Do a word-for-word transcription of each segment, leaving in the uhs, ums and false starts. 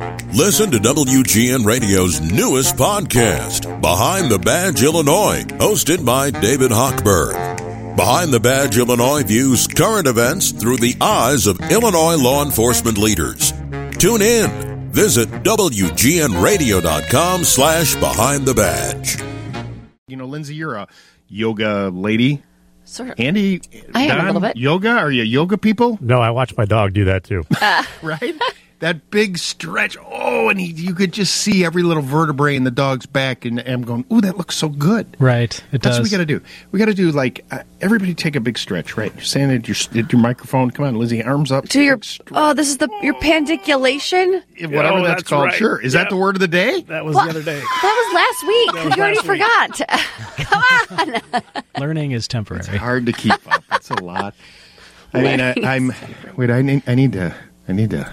Listen to W G N Radio's newest podcast, Behind the Badge Illinois, hosted by David Hochberg. Behind the Badge Illinois views current events through the eyes of Illinois law enforcement leaders. Tune in. Visit W G N radio dot com slash behind the badge. You know, Lindsay, you're a yoga lady. Sort of. Andy, I am Don, a little bit. Yoga? Are you yoga people? No, I watch my dog do that too. Uh. Right? That big stretch. Oh, and he, you could just see every little vertebrae in the dog's back. And I'm going, ooh, that looks so good. Right. It That's does. what we got to do. We got to do, like, uh, everybody take a big stretch, right? You're saying at your, at your microphone. Come on, Lizzie, arms up. Do your oh, this is the your pandiculation. Whatever Oh, that's, that's called. right. Sure. Is Yep. that the word of the day? That was Well, the other day. That was last week. was You already last week. forgot. Come on. Learning is temporary. Hard to keep up. That's a lot. I mean, I, I'm. Wait, I need. I need to. I need to.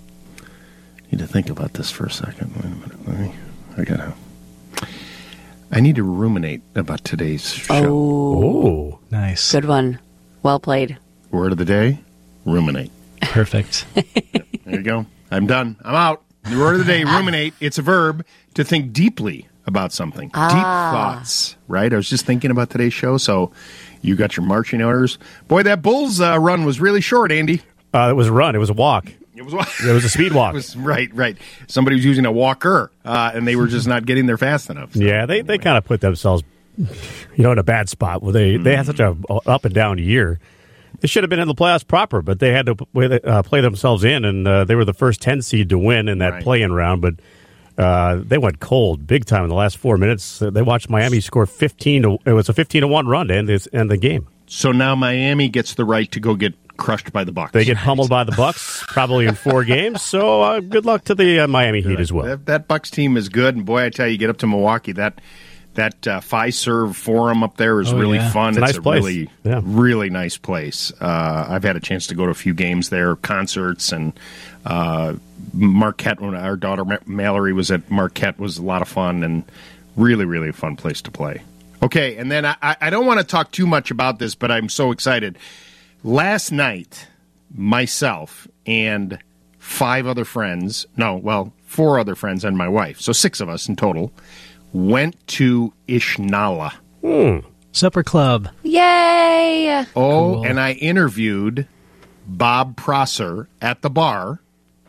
Need to think about this for a second. Wait a minute. Let me. I gotta. I need to ruminate about today's show. Oh, Nice. Good one. Well played. Word of the day: ruminate. Perfect. There you go. I'm done. I'm out. The word of the day: ruminate. It's a verb to think deeply about something. Ah. Deep thoughts. Right. I was just thinking about today's show. So, you got your marching orders. Boy, that Bulls uh, run was really short, Andy. uh, it was a run. It was a walk. It was. It was a speed walk. It was right, right. Somebody was using a walker, uh, and they were just not getting there fast enough. So, yeah, they, they kind of put themselves, you know, in a bad spot. Well, they they had such a up and down year. They should have been in the playoffs proper, but they had to play, uh, play themselves in, and uh, they were the first ten seed to win in that Right. play-in round. But uh, they went cold big time in the last four minutes. Uh, they watched Miami score fifteen to. It was a fifteen to one run to end this end the game. So now Miami gets the right to go get crushed by the Bucks. They get pummeled by the Bucks probably in four games. So uh, good luck to the uh, Miami Heat as well. That, that Bucks team is good, and boy, I tell you, get up to Milwaukee. That that uh, Fiserv Forum up there is Oh, really yeah. fun. It's a nice place. really, Yeah. really nice place. Uh, I've had a chance to go to a few games there, concerts, and uh, Marquette. When our daughter Ma- Mallory was at Marquette, was a lot of fun and really, really a fun place to play. Okay, and then I, I don't want to talk too much about this, but I'm so excited. Last night, myself and five other friends, no, well, four other friends and my wife, so six of us in total, went to Ishnala. Supper Club. Yay! Oh, Cool. and I interviewed Bob Prosser at the bar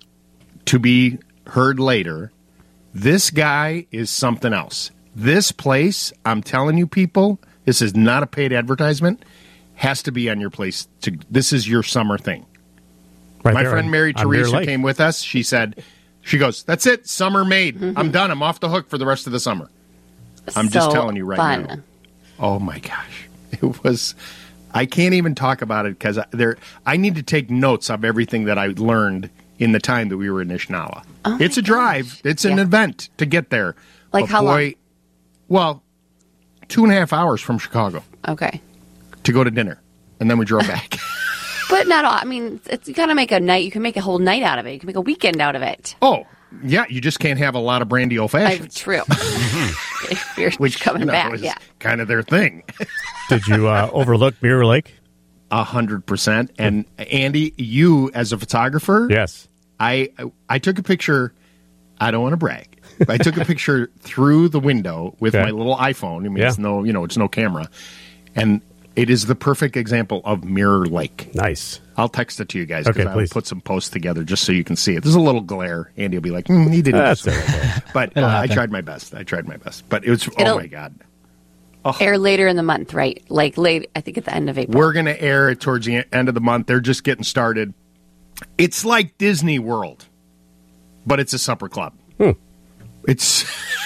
to be heard later. This guy is something else. This place, I'm telling you people, this is not a paid advertisement, has to be on your place. To, this is your summer thing. Right My there friend on- Mary on Mirror Teresa Lake. came with us. She said, she goes, that's it, summer made. I'm done. I'm off the hook for the rest of the summer. I'm just So telling you right fun. now. Oh, my gosh. It was, I can't even talk about it because there. I need to take notes of everything that I learned in the time that we were in Ishnala. Oh it's a drive. It's an Yeah. event to get there. Like But how boy, long? Well, two and a half hours from Chicago Okay. to go to dinner. And then we drove back. But not all. I mean, it's, you gotta make a night. You can make a whole night out of it. You can make a weekend out of it. Oh, yeah. You just can't have a lot of brandy old I, fashions. true. If you're Which coming you know, back, is yeah. kind of their thing. Did you uh, overlook Mirror Lake? A hundred percent. And Andy, you as a photographer, Yes. I I took a picture. I don't want to brag. But I took a picture through the window with Okay. my little iPhone. I mean, Yeah. it's no, you know, it's no camera, and it is the perfect example of Mirror Lake. Nice. I'll text it to you guys because Okay, I'll please. put some posts together just so you can see it. There's a little glare. Andy will be like, mm, "He didn't." That's do so well." But uh, It'll I happen. tried my best. I tried my best. But it was. Oh It'll- my god. Air later in the month, right? Like late, I think at the end of April. We're going to air it towards the end of the month. They're just getting started. It's like Disney World, but it's a supper club. Hmm. It's,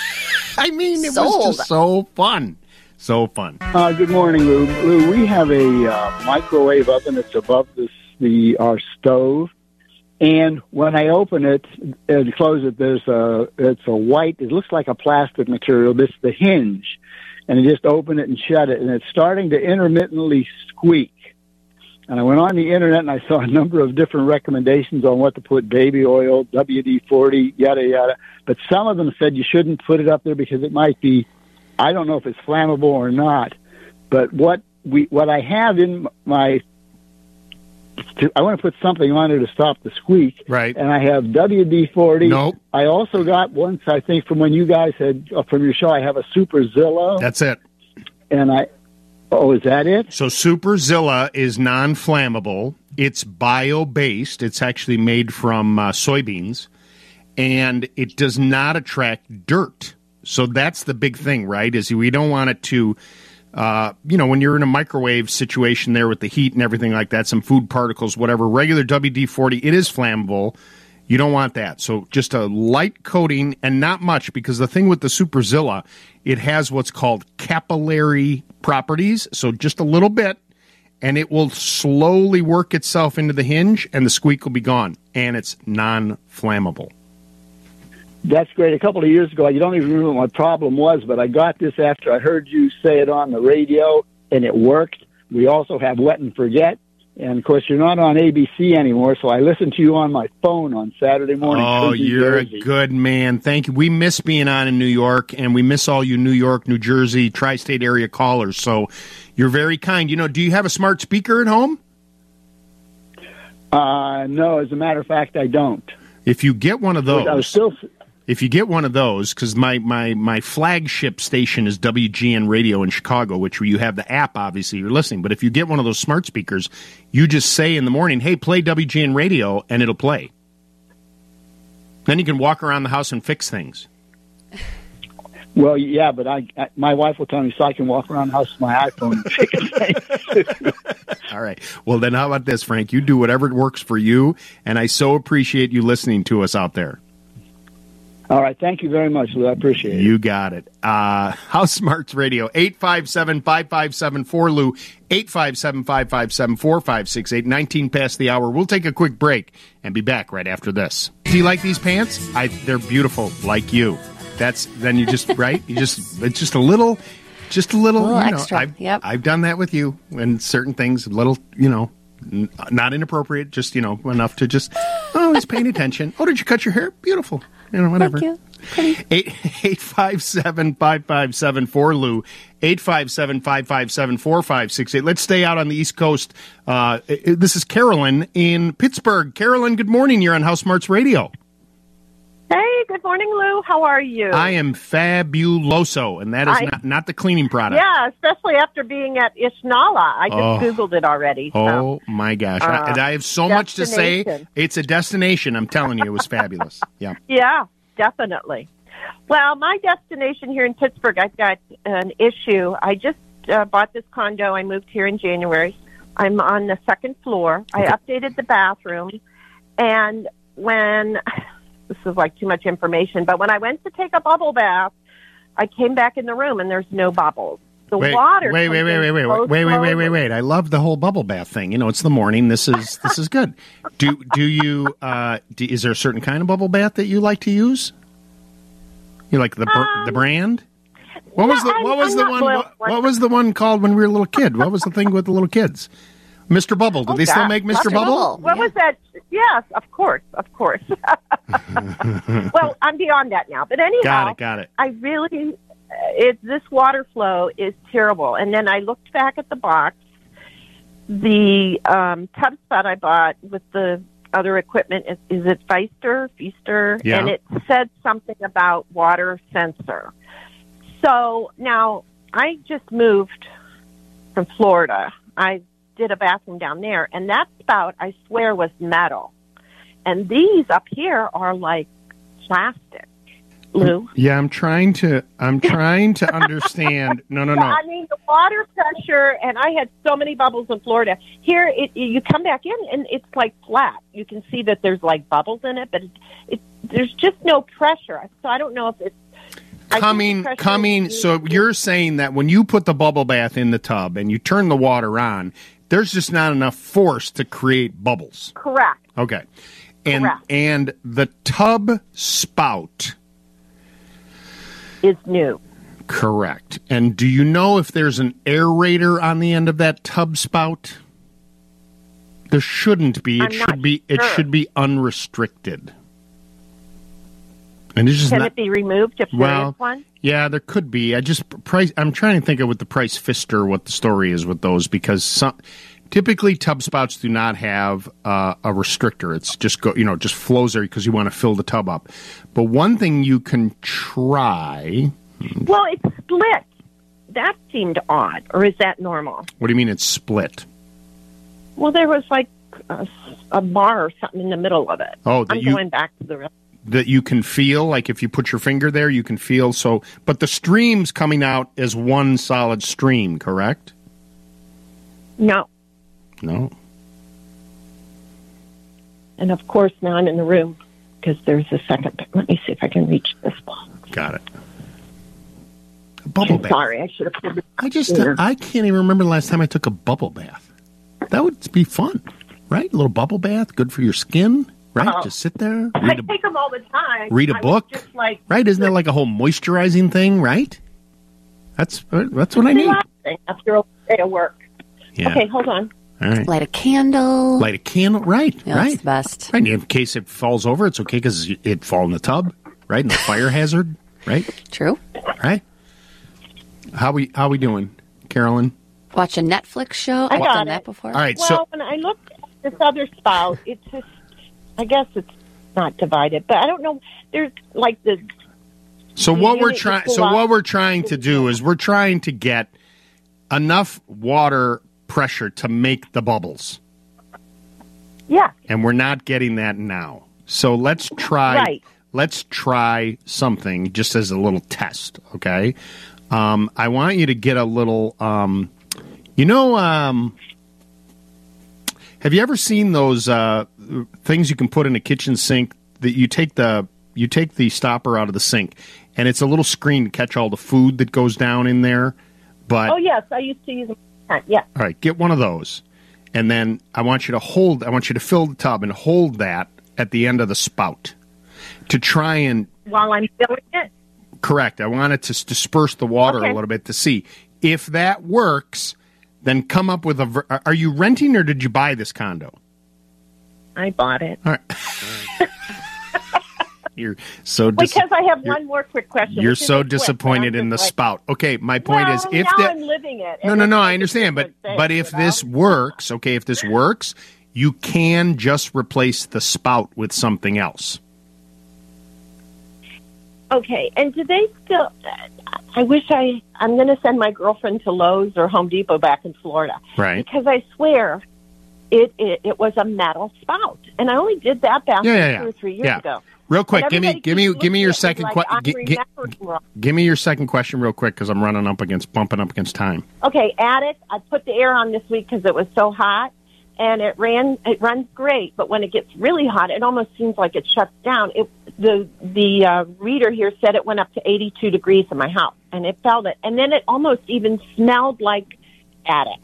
I mean, it Sold. was just so fun. So fun. Uh, good morning, Lou. Lou, we have a uh, microwave oven that's above this, the our stove, and when I open it and close it, there's a it's a white. It looks like a plastic material. This is the hinge, and I just open it and shut it, and it's starting to intermittently squeak. And I went on the internet and I saw a number of different recommendations on what to put: baby oil, W D forty, yada yada. But some of them said you shouldn't put it up there because it might be. I don't know if it's flammable or not, but what we what I have in my to, I want to put something on it to stop the squeak. Right. And I have W D forty. Nope. I also got once, I think, from when you guys had, uh, from your show, I have a Super Zilla. That's it. And I, oh, is that it? So Super Zilla is non-flammable. It's bio-based. It's actually made from uh, soybeans. And it does not attract dirt. So that's the big thing, right, is we don't want it to, uh, you know, when you're in a microwave situation there with the heat and everything like that, some food particles, whatever, regular W D forty, it is flammable. You don't want that. So just a light coating and not much, because the thing with the Super Zilla, it has what's called capillary properties. So just a little bit, and it will slowly work itself into the hinge, and the squeak will be gone. And it's non-flammable. That's great. A couple of years ago, you don't even remember what my problem was, but I got this after I heard you say it on the radio, and it worked. We also have Wet and Forget. And, of course, you're not on A B C anymore, so I listen to you on my phone on Saturday morning. Oh, you're a good man. Thank you. We miss being on in New York, and we miss all you New York, New Jersey, tri-state area callers. So you're very kind. You know, do you have a smart speaker at home? Uh, no, as a matter of fact, I don't. If you get one of those... I was still... If you get one of those, because my, my, my flagship station is W G N Radio in Chicago, which you have the app, obviously, you're listening. But if you get one of those smart speakers, you just say in the morning, hey, play W G N Radio, and it'll play. Then you can walk around the house and fix things. Well, yeah, but I, I my wife will tell me so I can walk around the house with my iPhone and fix things. All right. Well, then how about this, Frank? You do whatever works for you, and I so appreciate you listening to us out there. All right. Thank you very much, Lou. I appreciate it. You got it. Uh, House Smarts Radio, eight five seven, five five seven, four L U, eight five seven, five five seven, four five six eight, nineteen past the hour. We'll take a quick break and be back right after this. Do you like these pants? I, they're beautiful, like you. That's, then you just, right? You just, it's just a little, just a little, A little you know, extra. I've, Yep. I've done that with you and certain things, a little, you know, n- not inappropriate, just, you know, enough to just, oh, he's paying attention. Oh, did you cut your hair? Beautiful. You know, whatever. Thank you. Pretty. Eight eight five seven five five seven four L U, eight five seven five five seven four five six eight. Let's stay out on the East Coast. Uh, this is Carolyn in Pittsburgh. Carolyn, good morning. You're on House Smarts Radio. Hey, good morning, Lou. How are you? I am fabuloso, and that is I, not, not the cleaning product. Yeah, especially after being at Ishnala. I just Oh. Googled it already. So. Oh, my gosh. Uh, I, and I have so much to say. destination. It's a destination. I'm telling you, it was fabulous. Yeah. Yeah, definitely. Well, my destination here in Pittsburgh, I've got an issue. I just uh, bought this condo. I moved here in January. I'm on the second floor. Okay. I updated the bathroom. And when, this is like too much information, but when I went to take a bubble bath, I came back in the room and there's no bubbles. The Wait, water. wait, wait, wait, wait, wait, wait, wait, wait, wait, wait, wait. I love the whole bubble bath thing. You know, it's the morning. This is this is good. Do do you? Uh, do, is there a certain kind of bubble bath that you like to use? You like the br- Um, the brand? What was the I'm- what was I'm the not one? loyal What, to one. what was the one called when we were a little kid? What was the thing with the little kids? Mister Bubble. Do Oh, they still gosh. make Mister Mister Bubble? Bubble. What Yeah. was that? Yes, of course, of course. Well, I'm beyond that now. But anyhow, Got it. Got it. I really, it this water flow is terrible. And then I looked back at the box. The um, tub spot I bought with the other equipment is, is it Feister, Feaster, Yeah. and it said something about water sensor. So now I just moved from Florida. I did a bathroom down there, and that spout, I swear, was metal. And these up here are like plastic, Lou. Yeah, I'm trying to. I'm trying to understand. No, no, no. I mean, the water pressure, and I had so many bubbles in Florida. Here, it, you come back in, and it's like flat. You can see that there's like bubbles in it, but it, it, there's just no pressure. So I don't know if it's I think the Coming, pressure coming. is- So you're saying that when you put the bubble bath in the tub and you turn the water on, there's just not enough force to create bubbles. correct. Okay. And Correct. and the tub spout, Is new. correct. And do you know if there's an aerator on the end of that tub spout? There shouldn't be. It I'm should not be it sure. should be unrestricted. And it's just Can not it be removed if there well, is one? yeah, there could be. I just price. I'm trying to think of what the Price Fister, what the story is with those, because some Typically, tub spouts do not have uh, a restrictor. It's just go, you know, just flows there because you want to fill the tub up. But one thing you can try. Well, it's split. That seemed odd, or is that normal? What do you mean it's split? Well, there was like a, a bar or something in the middle of it. Oh, that I'm you, going back to the rest. That you can feel, like if you put your finger there, you can feel. So, but the stream's coming out as one solid stream, correct? No. No. And of course, now I'm in the room because there's a second. Let me see if I can reach this ball. Got it. A bubble I'm bath. sorry, I should have put it. I just, uh, I can't even remember the last time I took a bubble bath. That would be fun, right? A little bubble bath, good for your skin, right? Oh. Just sit there, I read a, take them all the time. read a I was book, just like, right? Isn't that like a whole moisturizing thing, right? That's that's what I need. relaxing after a day of work. Yeah. Okay, hold on. All right. Light a candle. Light a candle, right? Yeah, right. that's the best. Right. In case it falls over, it's okay because it fall in the tub, right? No fire hazard, right? True. Right. How we how we doing, Carolyn? Watch a Netflix show. I I've got done it. that before. All right. Well, so when I looked at this other spout, it's just, I guess it's not divided, but I don't know. There's like the. So the what we're unit you trying pull so out. what we're trying to do is we're trying to get enough water pressure to make the bubbles. Yeah. And we're not getting that now. So let's try Right. let's try something just as a little test, okay? Um, I want you to get a little um, you know um, have you ever seen those uh, things you can put in a kitchen sink that you take the you take the stopper out of the sink and it's a little screen to catch all the food that goes down in there, but Oh yes, I used to use them. Yeah. all right, get one of those. And then I want you to hold, I want you to fill the tub and hold that at the end of the spout to try and, While I'm filling it. correct, I want it to s- disperse the water Okay. a little bit to see. If that works, then come up with a, ver- are you renting or did you buy this condo? I bought it. All right. You're so dis- Because I have you're- one more quick question. You're which is so a quick, disappointed but I'm in the just like, spout. Okay, my point well, is if now that I'm living it. No, and no, it's no, like I a understand, but different thing, but if you know? this works, okay, if this works, you can just replace the spout with something else. Okay, and do they still? I wish I. I'm going to send my girlfriend to Lowe's or Home Depot back in Florida, Right. because I swear, it it, it was a metal spout, and I only did that bathroom Yeah, yeah, yeah. two or three years Yeah. ago. Real quick, And give me everybody give me keeps give me looking your at me second like question. I'm remembering wrong. Give me your second question real quick because I'm running up against bumping up against time. Okay, attic. I put the air on this week because it was so hot, and it ran. It runs great, but when it gets really hot, it almost seems like it shuts down. It the the uh, reader here said it went up to eighty-two degrees in my house, and it felt it, and then it almost even smelled like attic.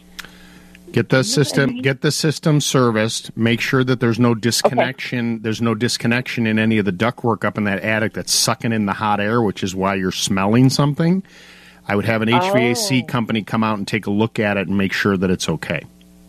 Get the system get the system serviced. Make sure that there's no disconnection. There's no disconnection in any of the ductwork up in that attic that's sucking in the hot air, which is why you're smelling something. I would have an H V A C Oh. company come out and take a look at it and make sure that it's okay.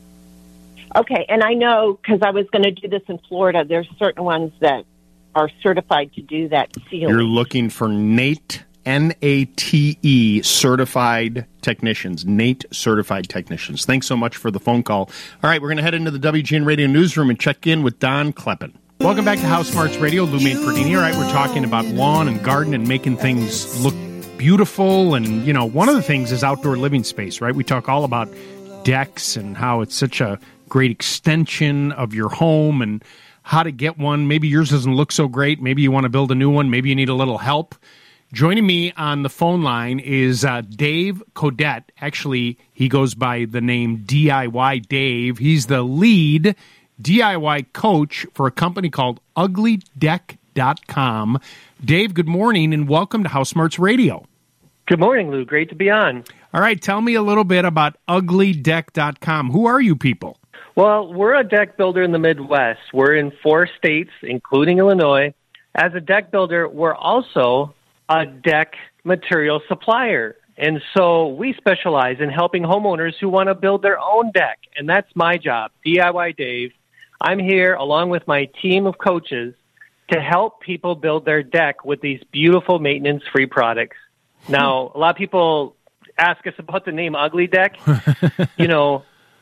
Okay, and I know because I was going to do this in Florida. There's certain ones that are certified to do that sealing. You're looking for Nate, N A T E, certified technicians. Nate certified technicians. Thanks so much for the phone call. All right, we're going to head into the W G N Radio newsroom and check in with Don Kleppen. Welcome back to House Smarts Radio. Lou Main Perdini. All right, we're talking about lawn and garden and making things look beautiful. And, you know, one of the things is outdoor living space, right? We talk all about decks and how it's such a great extension of your home and how to get one. Maybe yours doesn't look so great. Maybe you want to build a new one. Maybe you need a little help. Joining me on the phone line is uh, Dave Codette. Actually, he goes by the name D I Y Dave. He's the lead D I Y coach for a company called ugly deck dot com. Dave, good morning and welcome to House Smarts Radio. Good morning, Lou. Great to be on. All right, tell me a little bit about ugly deck dot com. Who are you people? Well, we're a deck builder in the Midwest. We're in four states, including Illinois. As a deck builder, we're also a deck material supplier. And so we specialize in helping homeowners who want to build their own deck. And that's my job, D I Y Dave. I'm here along with my team of coaches to help people build their deck with these beautiful maintenance-free products. Now, a lot of people ask us about the name Ugly Deck. You know,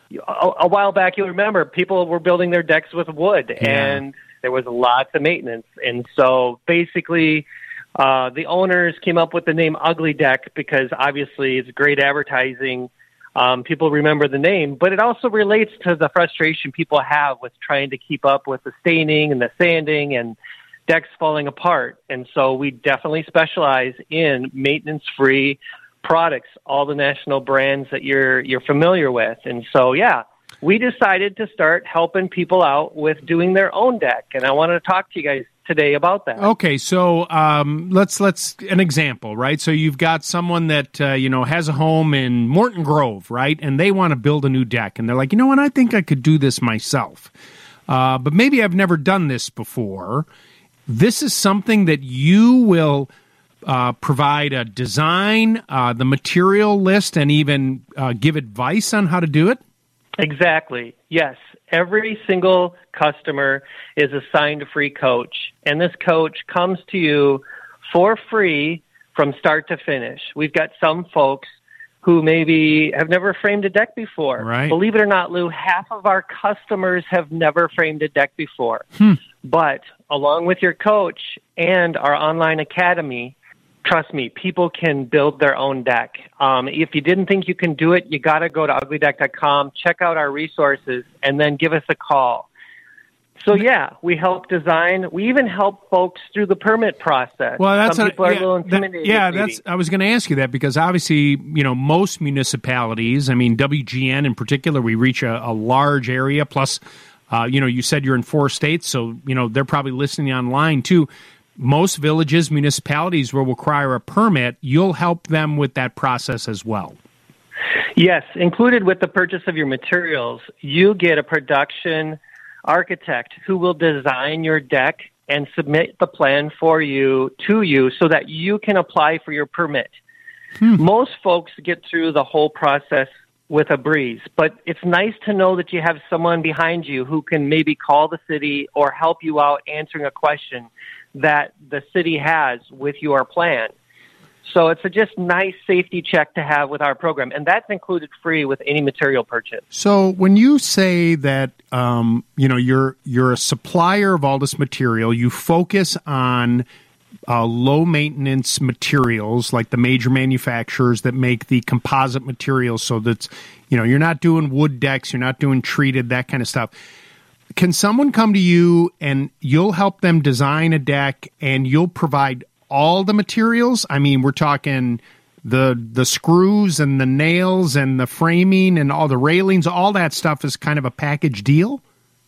a, a while back, you'll remember people were building their decks with wood, Yeah. and there was lots of maintenance. And so basically, uh, the owners came up with the name Ugly Deck because obviously it's great advertising. Um, people remember the name, but it also relates to the frustration people have with trying to keep up with the staining and the sanding and decks falling apart. And so we definitely specialize in maintenance-free products, all the national brands that you're you're familiar with. And so, yeah, we decided to start helping people out with doing their own deck. And I wanted to talk to you guys today about that. Okay, so um, let's let's an example, right? So you've got someone that uh, you know has a home in Morton Grove, right? And they want to build a new deck, and they're like, you know what? I think I could do this myself, uh, but maybe I've never done this before. This is something that you will uh, provide a design, uh, the material list, and even uh, give advice on how to do it. Exactly. Yes. Every single customer is assigned a free coach, and this coach comes to you for free from start to finish. We've got some folks who maybe have never framed a deck before. Right. Believe it or not, Lou, half of our customers have never framed a deck before. Hmm. But along with your coach and our online academy, trust me, people can build their own deck. Um, if you didn't think you can do it, you got to go to ugly deck dot com, check out our resources, and then give us a call. So, yeah, we help design. We even help folks through the permit process. Well, that's Some a- people are yeah, a little that- intimidated. yeah, maybe. that's. I was going to ask you that because obviously, you know, most municipalities. I mean, W G N in particular, we reach a, a large area. Plus, uh, you know, you said you're in four states, so you know they're probably listening online too. Most villages, municipalities will require a permit. You'll help them with that process as well. Yes, included with the purchase of your materials, you get a production architect who will design your deck and submit the plan for you to you so that you can apply for your permit. Hmm. Most folks get through the whole process with a breeze, but it's nice to know that you have someone behind you who can maybe call the city or help you out answering a question that the city has with your plan. So it's a just nice safety check to have with our program, and that's included free with any material purchase. So when you say that um, you know you're you're a supplier of all this material, you focus on uh, low maintenance materials like the major manufacturers that make the composite materials. So that's you know you're not doing wood decks, you're not doing treated, that kind of stuff. Can someone come to you and you'll help them design a deck and you'll provide all the materials? I mean, we're talking the the screws and the nails and the framing and all the railings, all that stuff is kind of a package deal?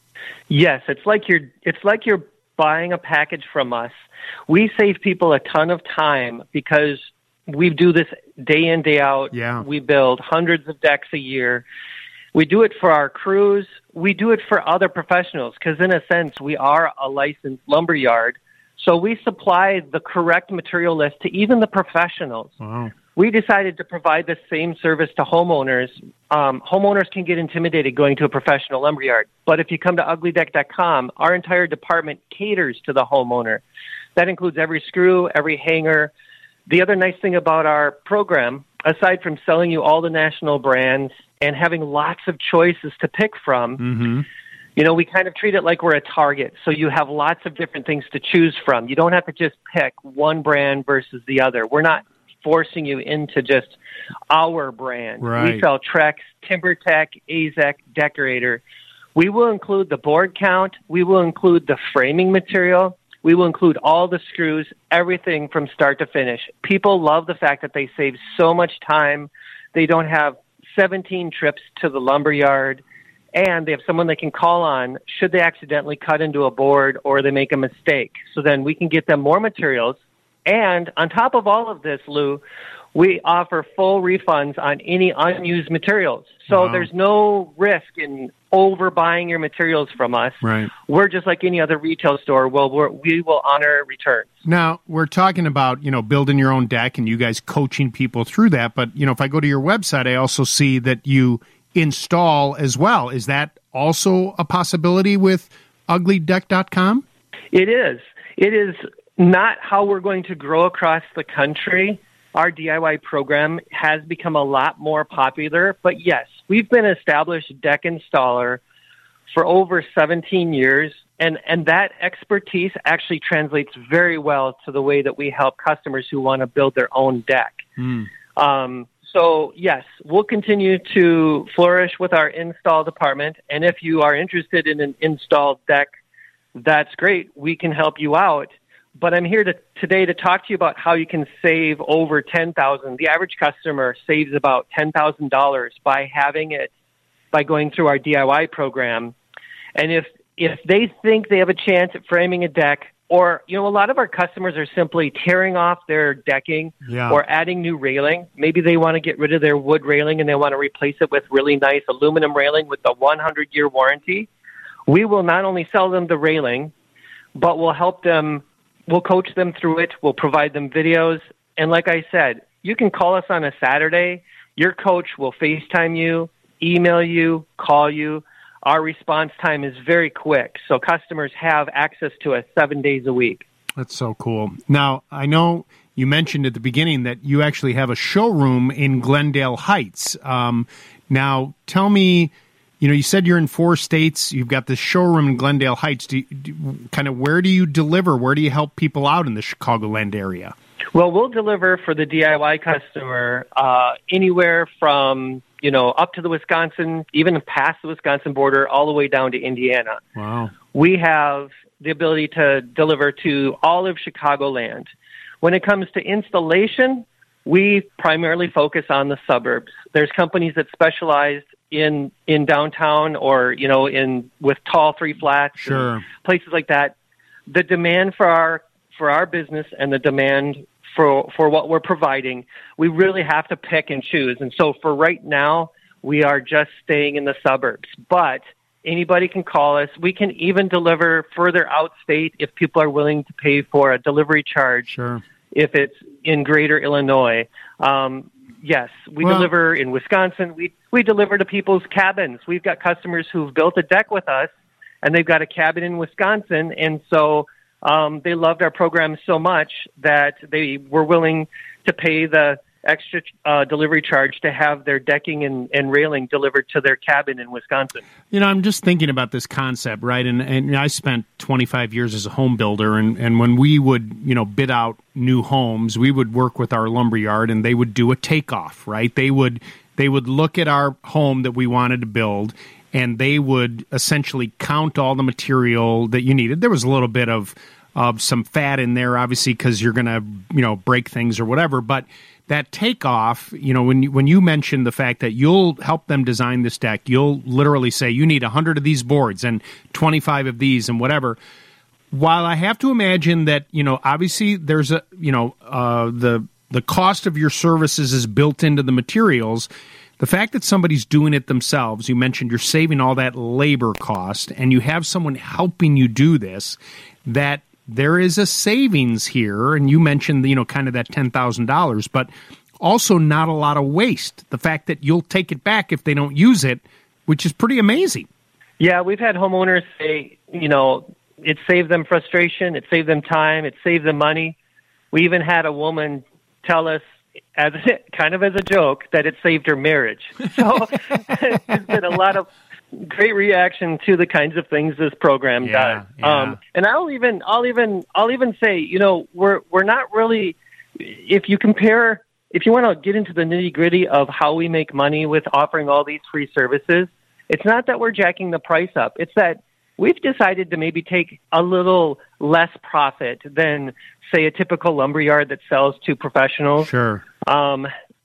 Yes, it's like you're it's like you're buying a package from us. We save people a ton of time because we do this day in, day out. Yeah. We build hundreds of decks a year. We do it for our crews. We do it for other professionals because, in a sense, we are a licensed lumber yard. So we supply the correct material list to even the professionals. Wow. We decided to provide the same service to homeowners. Um, homeowners can get intimidated going to a professional lumberyard. But if you come to ugly deck dot com, our entire department caters to the homeowner. That includes every screw, every hanger. The other nice thing about our program, aside from selling you all the national brands and having lots of choices to pick from, Mm-hmm. you know, we kind of treat it like we're a Target. So you have lots of different things to choose from. You don't have to just pick one brand versus the other. We're not forcing you into just our brand. Right. We sell Trex, TimberTech, Azek, Decorator. We will include the board count. We will include the framing material. We will include all the screws, everything from start to finish. People love the fact that they save so much time. They don't have seventeen trips to the lumberyard, and they have someone they can call on should they accidentally cut into a board or they make a mistake. So then we can get them more materials. And on top of all of this, Lou, we offer full refunds on any unused materials. So Wow. there's no risk in overbuying your materials from us. Right. We're just like any other retail store. Well, we're, we will honor returns. Now, we're talking about, you know, building your own deck and you guys coaching people through that. But, you know, if I go to your website, I also see that you install as well. Is that also a possibility with ugly deck dot com? It is. It is not how we're going to grow across the country. our D I Y program has become a lot more popular. But yes, we've been an established deck installer for over seventeen years, and, and that expertise actually translates very well to the way that we help customers who want to build their own deck. Mm. Um, so, yes, we'll continue to flourish with our install department, and if you are interested in an installed deck, that's great. We can help you out. But I'm here to, today to talk to you about how you can save over ten thousand dollars. The average customer saves about ten thousand dollars by having it, by going through our D I Y program. And if if they think they have a chance at framing a deck, or, you know, a lot of our customers are simply tearing off their decking yeah. or adding new railing. Maybe they want to get rid of their wood railing and they want to replace it with really nice aluminum railing with a one hundred year warranty. We will not only sell them the railing, but we'll help them, we'll coach them through it, we'll provide them videos. And like I said, you can call us on a Saturday. Your coach will FaceTime you, email you, call you. Our response time is very quick, so customers have access to us seven days a week. That's so cool. Now, I know you mentioned at the beginning that you actually have a showroom in Glendale Heights. Um, now, tell me, you know, you said you're in four states. You've got this showroom in Glendale Heights. Do you, do, kind of where do you deliver? Where do you help people out in the Chicagoland area? Well, we'll deliver for the D I Y customer uh, anywhere from, you know, up to the Wisconsin, even past the Wisconsin border, all the way down to Indiana. Wow. We have the ability to deliver to all of Chicagoland. When it comes to installation, we primarily focus on the suburbs. There's companies that specialize in in downtown or, you know, in with tall three flats, sure. and places like that. The demand for our for our business and the demand for for what we're providing, we really have to pick and choose. And so for right now, we are just staying in the suburbs. But anybody can call us. We can even deliver further outstate if people are willing to pay for a delivery charge. Sure. If it's in greater Illinois. Um, yes, we well, deliver in Wisconsin. We we deliver to people's cabins. We've got customers who've built a deck with us, and they've got a cabin in Wisconsin, and so Um, they loved our program so much that they were willing to pay the extra uh, delivery charge to have their decking and, and railing delivered to their cabin in Wisconsin. You know, I'm just thinking about this concept, right? And, and I spent twenty-five years as a home builder, and, and when we would, you know, bid out new homes, we would work with our lumberyard, and they would do a takeoff, right? They would they would look at our home that we wanted to build, and they would essentially count all the material that you needed. There was a little bit of of some fat in there, obviously, because you're going to, you know, break things or whatever. But that takeoff, you know, when you, when you mentioned the fact that you'll help them design this deck, you'll literally say you need one hundred of these boards and twenty-five of these and whatever. While I have to imagine that, you know, obviously there's a, you know, uh, the the cost of your services is built into the materials. The fact that somebody's doing it themselves, you mentioned you're saving all that labor cost, and you have someone helping you do this, that there is a savings here, and you mentioned, you know, kind of that ten thousand dollars, but also not a lot of waste. The fact that you'll take it back if they don't use it, which is pretty amazing. Yeah, we've had homeowners say, you know, it saved them frustration, it saved them time, it saved them money. We even had a woman tell us, as kind of as a joke, that it saved her marriage. So there's been a lot of great reaction to the kinds of things this program yeah, does. Yeah. Um, and I'll even, I'll even, I'll even say, you know, we're we're not really. If you compare, if you want to get into the nitty gritty of how we make money with offering all these free services, it's not that we're jacking the price up. It's that we've decided to maybe take a little less profit than, say, a typical lumberyard that sells to professionals. Sure. Um,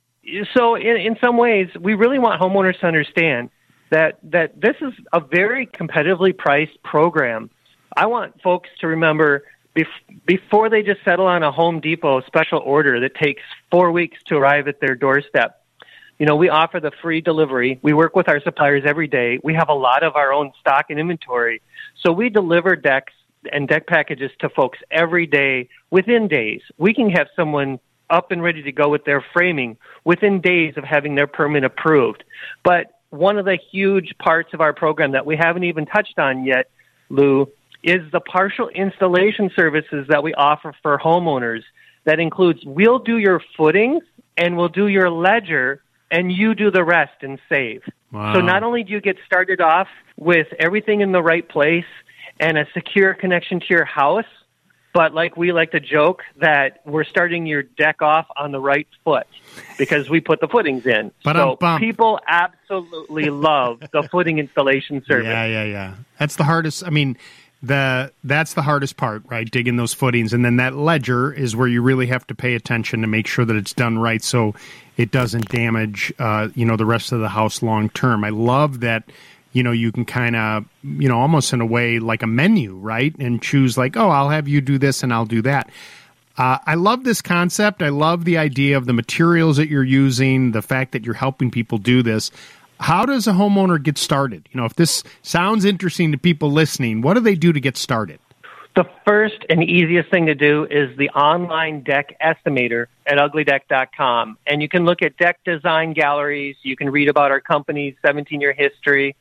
so in, in some ways, we really want homeowners to understand that that this is a very competitively priced program. I want folks to remember bef- before they just settle on a Home Depot special order that takes four weeks to arrive at their doorstep. You know, we offer the free delivery. We work with our suppliers every day. We have a lot of our own stock and inventory. So we deliver decks and deck packages to folks every day within days. We can have someone up and ready to go with their framing within days of having their permit approved. But one of the huge parts of our program that we haven't even touched on yet, Lou, is the partial installation services that we offer for homeowners. That includes, we'll do your footings and we'll do your ledger, and you do the rest and save. Wow. So not only do you get started off with everything in the right place and a secure connection to your house, but like we like to joke that we're starting your deck off on the right foot because we put the footings in. So people absolutely love the footing installation service. Yeah, yeah, yeah. That's the hardest. I mean, the that's the hardest part, right? Digging those footings. And then that ledger is where you really have to pay attention to make sure that it's done right so it doesn't damage, uh, you know, the rest of the house long term. I love that, you know, you can kind of, you know, almost in a way like a menu, right? And choose like, oh, I'll have you do this and I'll do that. Uh, I love this concept. I love the idea of the materials that you're using, the fact that you're helping people do this. How does a homeowner get started? You know, if this sounds interesting to people listening, what do they do to get started? The first and easiest thing to do is the online deck estimator at ugly deck dot com. And you can look at deck design galleries. You can read about our company's seventeen-year history.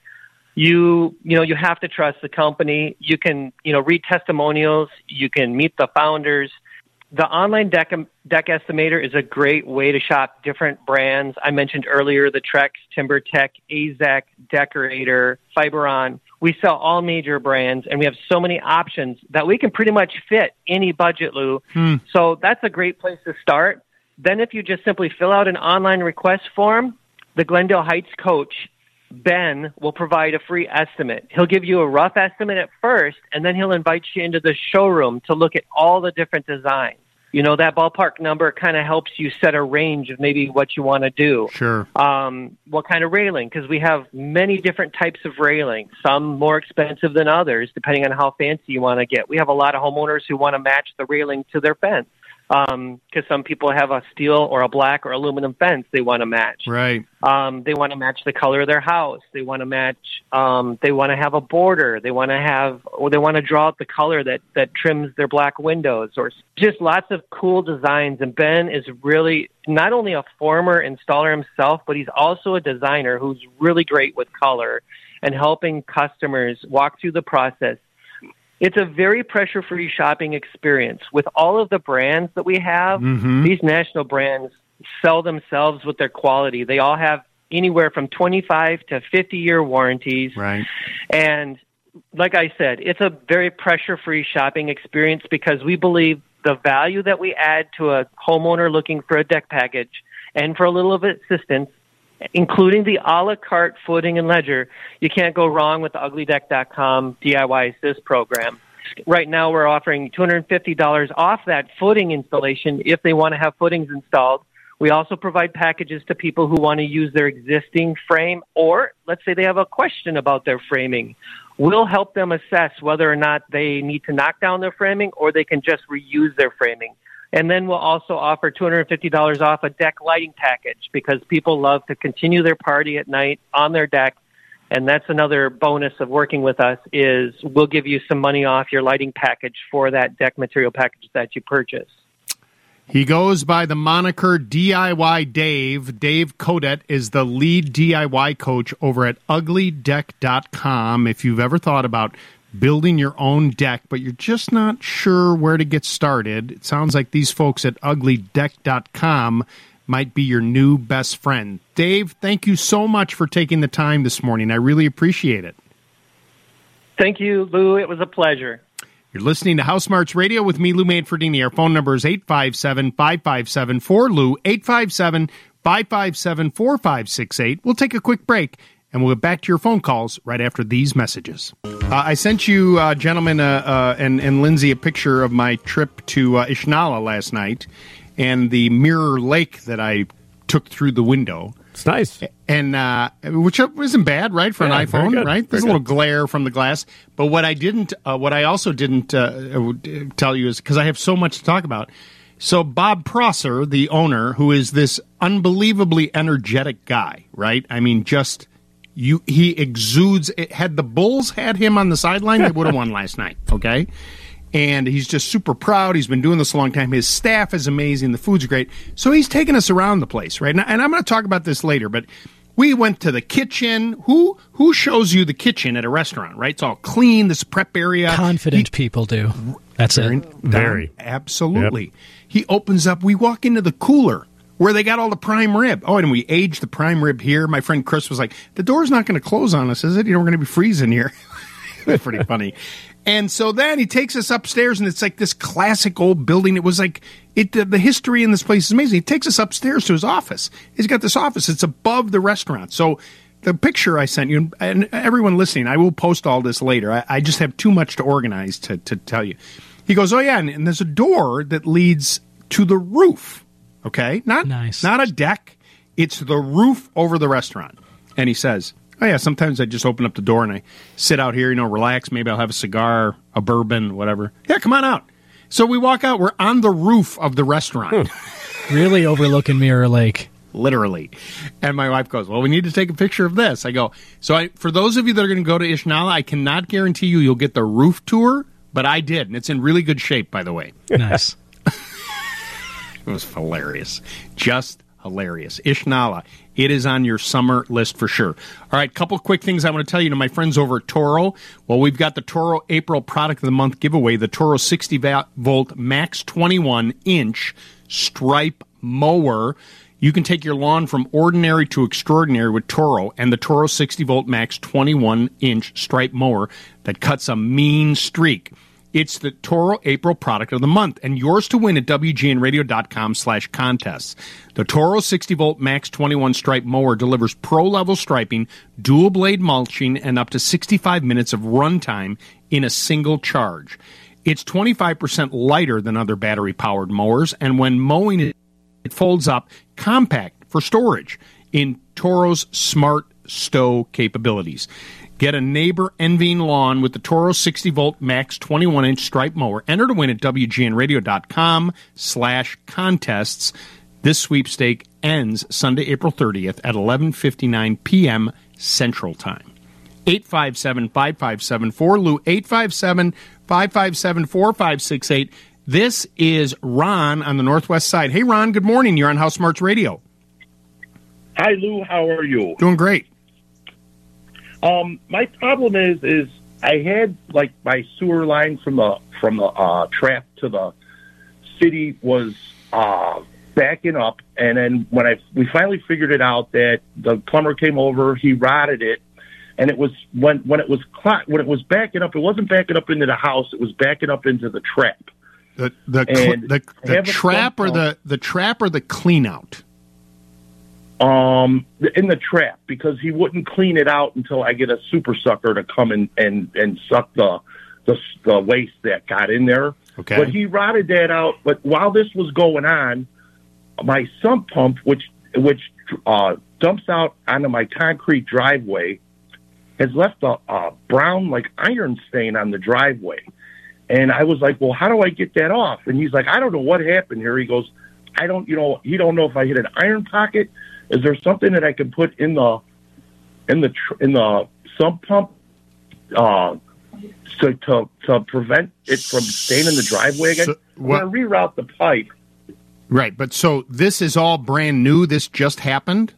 You, you know, you have to trust the company. You can, you know, read testimonials. You can meet the founders. The online deck, deck estimator is a great way to shop different brands. I mentioned earlier the Trex, TimberTech, A Z E C, Decorator, Fiberon. We sell all major brands, and we have so many options that we can pretty much fit any budget, Lou. Hmm. So that's a great place to start. Then if you just simply fill out an online request form, the Glendale Heights coach, Ben, will provide a free estimate. He'll give you a rough estimate at first, and then he'll invite you into the showroom to look at all the different designs. You know, that ballpark number kind of helps you set a range of maybe what you want to do. Sure. Um, what kind of railing? Because we have many different types of railing, some more expensive than others, depending on how fancy you want to get. We have a lot of homeowners who want to match the railing to their fence. Because um, some people have a steel or a black or aluminum fence they want to match. Right. Um, they want to match the color of their house. They want to match. Um, they want to have a border. They want to have, or they want to draw out the color that that trims their black windows. Or just lots of cool designs. And Ben is really not only a former installer himself, but he's also a designer who's really great with color and helping customers walk through the process. It's a very pressure-free shopping experience. With all of the brands that we have, mm-hmm. these national brands sell themselves with their quality. They all have anywhere from twenty-five to fifty-year warranties. Right. And like I said, it's a very pressure-free shopping experience because we believe the value that we add to a homeowner looking for a deck package and for a little of assistance, including the a la carte footing and ledger, you can't go wrong with the ugly deck dot com D I Y Assist program. Right now we're offering two hundred fifty dollars off that footing installation if they want to have footings installed. We also provide packages to people who want to use their existing frame, or let's say they have a question about their framing. We'll help them assess whether or not they need to knock down their framing or they can just reuse their framing. And then we'll also offer two hundred fifty dollars off a deck lighting package because people love to continue their party at night on their deck. And that's another bonus of working with us is we'll give you some money off your lighting package for that deck material package that you purchase. He goes by the moniker D I Y Dave. Dave Codet is the lead D I Y coach over at ugly deck dot com. If you've ever thought about building your own deck, but you're just not sure where to get started, it sounds like these folks at ugly deck dot com might be your new best friend. Dave, thank you so much for taking the time this morning. I really appreciate it. Thank you, Lou. It was a pleasure. You're listening to House Smarts Radio with me, Lou Manfredini. Our phone number is eight five seven, five five seven, four L U, eight five seven, five five seven, four five six eight. We'll take a quick break, and we'll get back to your phone calls right after these messages. Uh, I sent you, uh, gentlemen, uh, uh, and, and Lindsay, a picture of my trip to uh, Ishnala last night and the mirror lake that I took through the window. It's nice. And uh, which isn't bad, right, for yeah, an iPhone, right? Very There's good. a little glare from the glass. But what I didn't, uh, what I also didn't uh, tell you is, because I have so much to talk about. So Bob Prosser, the owner, who is this unbelievably energetic guy, right? I mean, just you, he exudes. It, had the Bulls had him on the sideline, they would have won last night. Okay. And he's just super proud. He's been doing this a long time. His staff is amazing. The food's great. So he's taking us around the place, right? And I'm going to talk about this later, but We went to the kitchen. Who who shows you the kitchen at a restaurant, right? It's all clean, this prep area. Confident he, people do. That's very, it. Very. Absolutely. Yep. He opens up. We walk into the cooler where they got all the prime rib. Oh, and we aged the prime rib here. My friend Chris was like, the door's not going to close on us, is it? You know, we're going to be freezing here. That's pretty funny. And so then he takes us upstairs, and it's like this classic old building. It was like, it. the, the history in this place is amazing. He takes us upstairs to his office. He's got this office. It's above the restaurant. So the picture I sent you, and everyone listening, I will post all this later. I, I just have too much to organize to, to tell you. He goes, oh, yeah, and, and there's a door that leads to the roof, okay? Not, nice. Not a deck. It's the roof over the restaurant. And he says, oh, yeah, sometimes I just open up the door and I sit out here, you know, relax. Maybe I'll have a cigar, a bourbon, whatever. Yeah, come on out. So we walk out. We're on the roof of the restaurant. Really overlooking Mirror Lake. Literally. And my wife goes, well, we need to take a picture of this. I go, so I, for those of you that are going to go to Ishnala, I cannot guarantee you you'll get the roof tour, but I did. And it's in really good shape, by the way. Nice. It was hilarious. Just hilarious. Ishnala. It is on your summer list for sure. All right, couple quick things I want to tell you to my friends over at Toro. Well, we've got the Toro April Product of the Month giveaway, the Toro sixty volt Max twenty-one inch stripe mower. You can take your lawn from ordinary to extraordinary with Toro and the Toro sixty volt Max twenty-one inch stripe mower that cuts a mean streak. It's the Toro April Product of the Month, and yours to win at W G N radio dot com slash contests. The Toro sixty volt Max twenty-one stripe mower delivers pro-level striping, dual-blade mulching, and up to sixty-five minutes of runtime in a single charge. It's twenty-five percent lighter than other battery-powered mowers, and when mowing it, it folds up compact for storage in Toro's Smart Stow capabilities. Get a neighbor-envying lawn with the Toro sixty volt Max twenty-one inch stripe mower. Enter to win at W G N radio dot com slash contests. This sweepstake ends Sunday, April thirtieth at eleven fifty-nine p.m. Central Time. eight five seven, five five seven, four Lou, eight five seven, five five seven, four five six eight. This is Ron on the Northwest Side. Hey, Ron, good morning. You're on House Smarts Radio. Hi, Lou. How are you? Doing great. Um, my problem is, is I had like my sewer line from the from the uh, trap to the city was uh, backing up, and then when I we finally figured it out that the plumber came over, he rotted it, and it was when when it was cl- when it was backing up, it wasn't backing up into the house, it was backing up into the trap. The the cl- the, the trap or the the trap or the clean out. Um, in the trap, because he wouldn't clean it out until I get a super sucker to come and, and, and suck the, the the waste that got in there. Okay. But he rotted that out. But while this was going on, my sump pump, which which uh, dumps out onto my concrete driveway, has left a, a brown like iron stain on the driveway. And I was like, well, how do I get that off? And he's like, I don't know what happened here. He goes, I don't, you know, he don't know if I hit an iron pocket. Is there something that I can put in the in the tr- in the sump pump uh, to, to to prevent it from staying in the driveway again? So, I'm going to reroute the pipe. Right, but so this is all brand new. This just happened.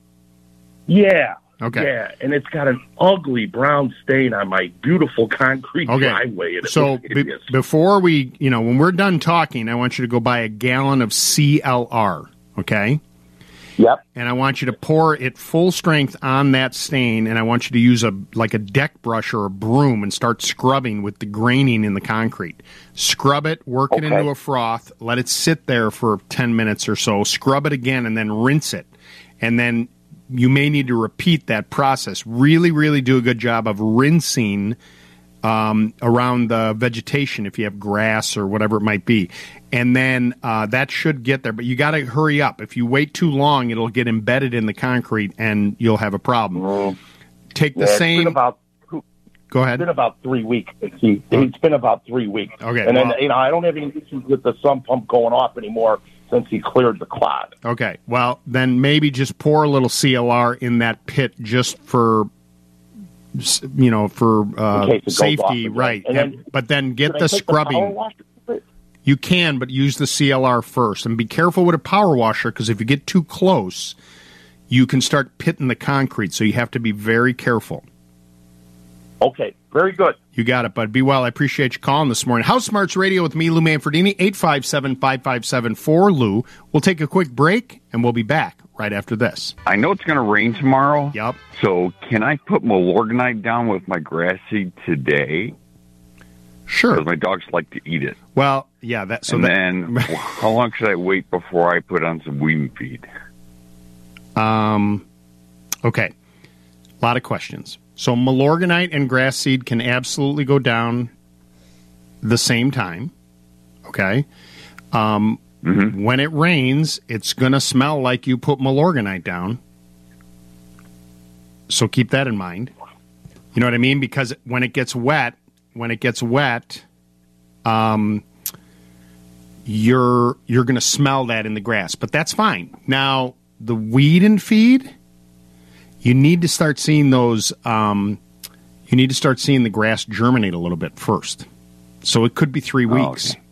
Yeah. Okay. Yeah, and it's got an ugly brown stain on my beautiful concrete Okay. driveway. And it So looks be- hideous. before we, you know, when we're done talking, I want you to go buy a gallon of C L R. Okay. Yep. And I want you to pour it full strength on that stain, and I want you to use a like a deck brush or a broom and start scrubbing with the graining in the concrete. Scrub it, work it Okay. into a froth, let it sit there for ten minutes or so, scrub it again, and then rinse it. And then you may need to repeat that process. Really, really do a good job of rinsing um, around the vegetation if you have grass or whatever it might be. And then uh, that should get there, but you got to hurry up. If you wait too long, it'll get embedded in the concrete, and you'll have a problem. Mm. Take the Yeah, it's same. been about Go ahead. It's been about three weeks. He, it's been about three weeks. Okay, And then, well- you know, I don't have any issues with the sump pump going off anymore since he cleared the clot. Okay, well, then maybe just pour a little C L R in that pit just for, s- you know, for uh, In case it goes off safety, again. right? And And- then- but then get Should I the take power scrubbing. washer with it? You can, but use the C L R first, and be careful with a power washer because if you get too close, you can start pitting the concrete. So you have to be very careful. Okay, very good. You got it, bud. Be well. I appreciate you calling this morning. House Smarts Radio with me, Lou Manfredini, eight five seven, five five seven, four Lou. We'll take a quick break, and we'll be back right after this. I know it's going to rain tomorrow. Yep. So can I put Milorganite down with my grass seed today? Sure. Because my dogs like to eat it. Well, yeah. That. So and that, then how long should I wait before I put on some weed and feed? Um. Okay. A lot of questions. So Milorganite and grass seed can absolutely go down the same time, okay? Um, mm-hmm. When it rains, it's going to smell like you put Milorganite down. So keep that in mind. You know what I mean? Because when it gets wet, when it gets wet, um, you're you're going to smell that in the grass. But that's fine. Now, the weed and feed... You need to start seeing those, um, you need to start seeing the grass germinate a little bit first. So it could be three weeks. Oh, okay.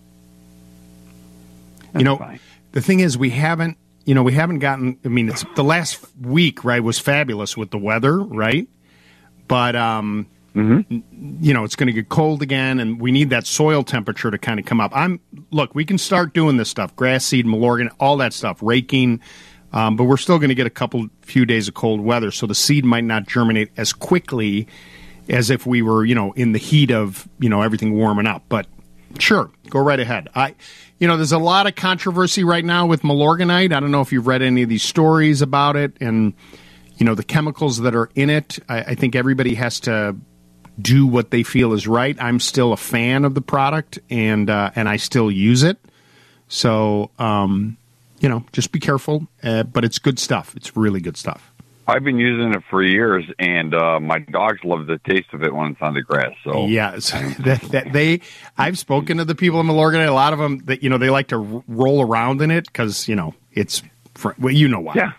You know, fine. The thing is, we haven't, you know, we haven't gotten, I mean, it's the last week, right, was fabulous with the weather, right? But, um, mm-hmm. you know, it's going to get cold again, and we need that soil temperature to kind of come up. I'm, look, we can start doing this stuff, grass seed, Milorgan, all that stuff, raking. Um, but we're still going to get a couple, few days of cold weather, so the seed might not germinate as quickly as if we were, you know, in the heat of, you know, everything warming up. But sure, go right ahead. I, you know, there's a lot of controversy right now with Milorganite. I don't know if you've read any of these stories about it, and you know the chemicals that are in it. I, I think everybody has to do what they feel is right. I'm still a fan of the product, and uh, and I still use it. So. Um, You know, just be careful, uh, but it's good stuff. It's really good stuff. I've been using it for years, and uh, my dogs love the taste of it when it's on the grass. So yes, that, that they. I've spoken to the people in Milorganite. A lot of them, that you know, they like to r- roll around in it because you know it's. Fr- well, you know why? Yeah.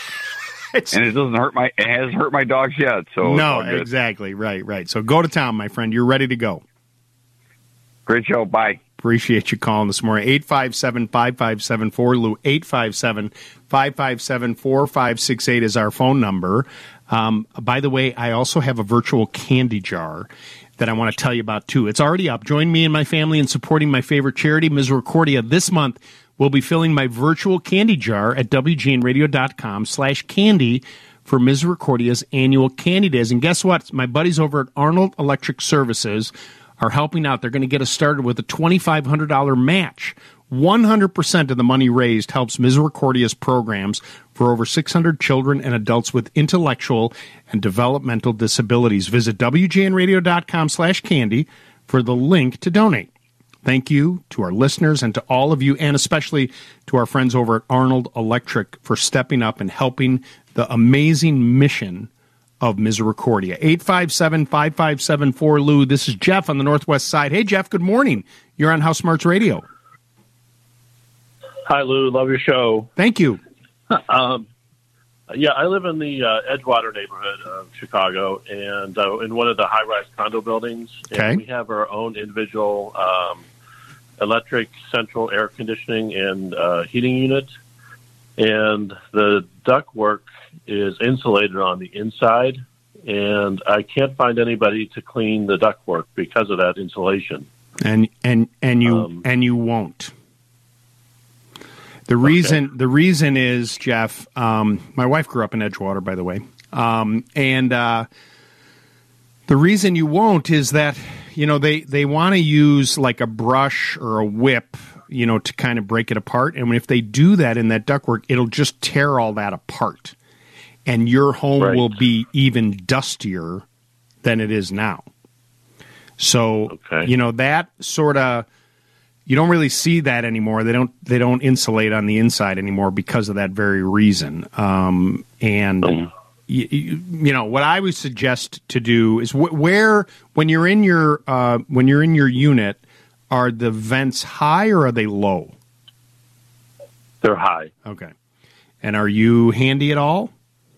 And it doesn't hurt my. It hasn't hurt my dogs yet. So no, it's all good. exactly, right, right. So go to town, my friend. You're ready to go. Great show. Bye. Appreciate you calling this morning. eight five seven, five five seven, four Lou. eight five seven, five five seven, four five six eight is our phone number. Um, by the way, I also have a virtual candy jar that I want to tell you about, too. It's already up. Join me and my family in supporting my favorite charity, Misericordia. This month, we'll be filling my virtual candy jar at W G N radio dot com slash candy for Misericordia's annual Candy Days. And guess what? My buddies over at Arnold Electric Services are helping out. They're going to get us started with a twenty-five hundred dollars match. one hundred percent of the money raised helps Misericordia's programs for over six hundred children and adults with intellectual and developmental disabilities. Visit W G N radio dot com slash candy for the link to donate. Thank you to our listeners and to all of you, and especially to our friends over at Arnold Electric for stepping up and helping the amazing mission of Misericordia. eight five seven, five five seven, four Lou. This is Jeff on the Northwest Side. Hey, Jeff, good morning. You're on House Smarts Radio. Hi, Lou. Love your show. Thank you. um, yeah, I live in the uh, Edgewater neighborhood of Chicago, and uh, in one of the high-rise condo buildings. Okay. And we have our own individual um, electric central air conditioning and uh, heating unit. And the ductwork is insulated on the inside, and I can't find anybody to clean the ductwork because of that insulation. And and and you Um, and you won't. The reason the reason is, Jeff. Um, my wife grew up in Edgewater, by the way, um, and uh, the reason you won't is that you know they they want to use like a brush or a whip, you know, to kind of break it apart. And if they do that in that ductwork, it'll just tear all that apart. And your home Right. will be even dustier than it is now. So, Okay. you know, that sort of, you don't really see that anymore. They don't, they don't insulate on the inside anymore because of that very reason. Um, and, Um. you, you, you know, what I would suggest to do is wh- where, when you're in your, uh, when you're in your unit, are the vents high or are they low? They're high. Okay. And are you handy at all?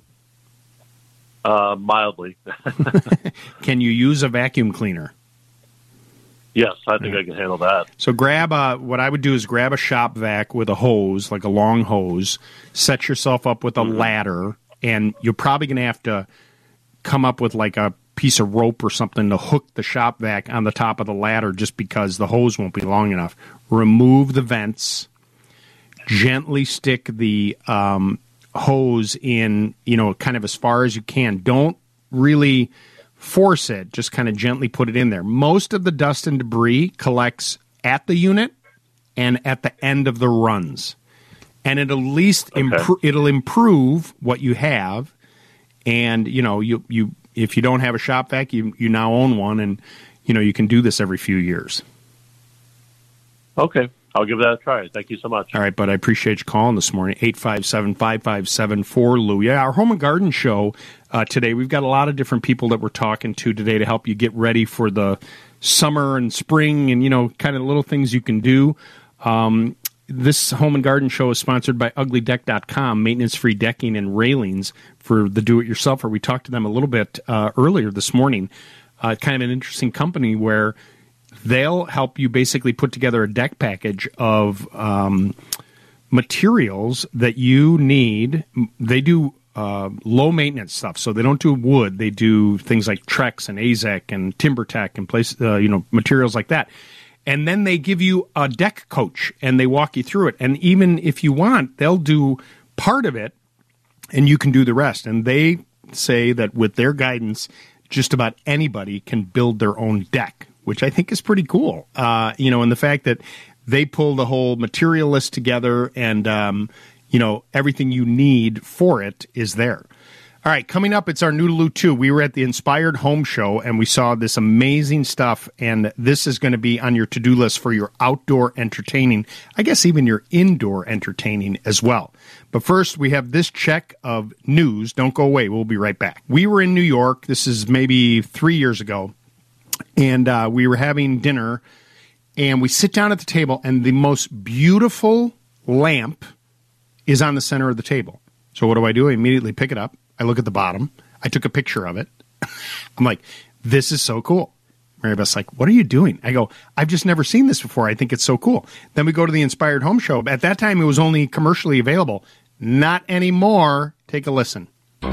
Uh, mildly. Can you use a vacuum cleaner? Yes, I think I can handle that. So grab a, what I would do is grab a shop vac with a hose, like a long hose, set yourself up with a ladder and you're probably going to have to come up with like a piece of rope or something to hook the shop vac on the top of the ladder just because the hose won't be long enough. Remove the vents, gently stick the um, hose in, you know, kind of as far as you can. Don't really force it, just kind of gently put it in there. Most of the dust and debris collects at the unit and at the end of the runs. And it'll at least Okay. impro- it'll improve what you have. And, you know, you, you if you don't have a shop vac, you, you now own one, and, you know, you can do this every few years. Okay. I'll give that a try. Thank you so much. All right, but I appreciate you calling this morning, eight five seven, five five seven, four L U. Yeah, our Home and Garden show uh, today, we've got a lot of different people that we're talking to today to help you get ready for the summer and spring and, you know, kind of little things you can do. Um, this Home and Garden show is sponsored by ugly deck dot com, maintenance-free decking and railings for the do-it-yourselfer. We talked to them a little bit uh, earlier this morning. Uh, kind of an interesting company where they'll help you basically put together a deck package of um, materials that you need. They do uh, low-maintenance stuff, so they don't do wood. They do things like Trex and Azek and TimberTech and place, uh, you know, materials like that. And then they give you a deck coach, and they walk you through it. And even if you want, they'll do part of it, and you can do the rest. And they say that with their guidance, just about anybody can build their own deck, which I think is pretty cool. Uh, you know, and the fact that they pull the whole material list together and, um, you know, everything you need for it is there. All right, coming up, it's our Noodaloo two. We were at the Inspired Home Show, and we saw this amazing stuff, and this is going to be on your to-do list for your outdoor entertaining, I guess even your indoor entertaining as well. But first, we have this check of news. Don't go away. We'll be right back. We were in New York. This is maybe three years ago, and uh, we were having dinner, and we sit down at the table, and the most beautiful lamp is on the center of the table. So what do I do? I immediately pick it up. I look at the bottom. I took a picture of it. I'm like, this is so cool. Mary Beth's like, what are you doing? I go, I've just never seen this before. I think it's so cool. Then we go to the Inspired Home Show. At that time, it was only commercially available. Not anymore. Take a listen.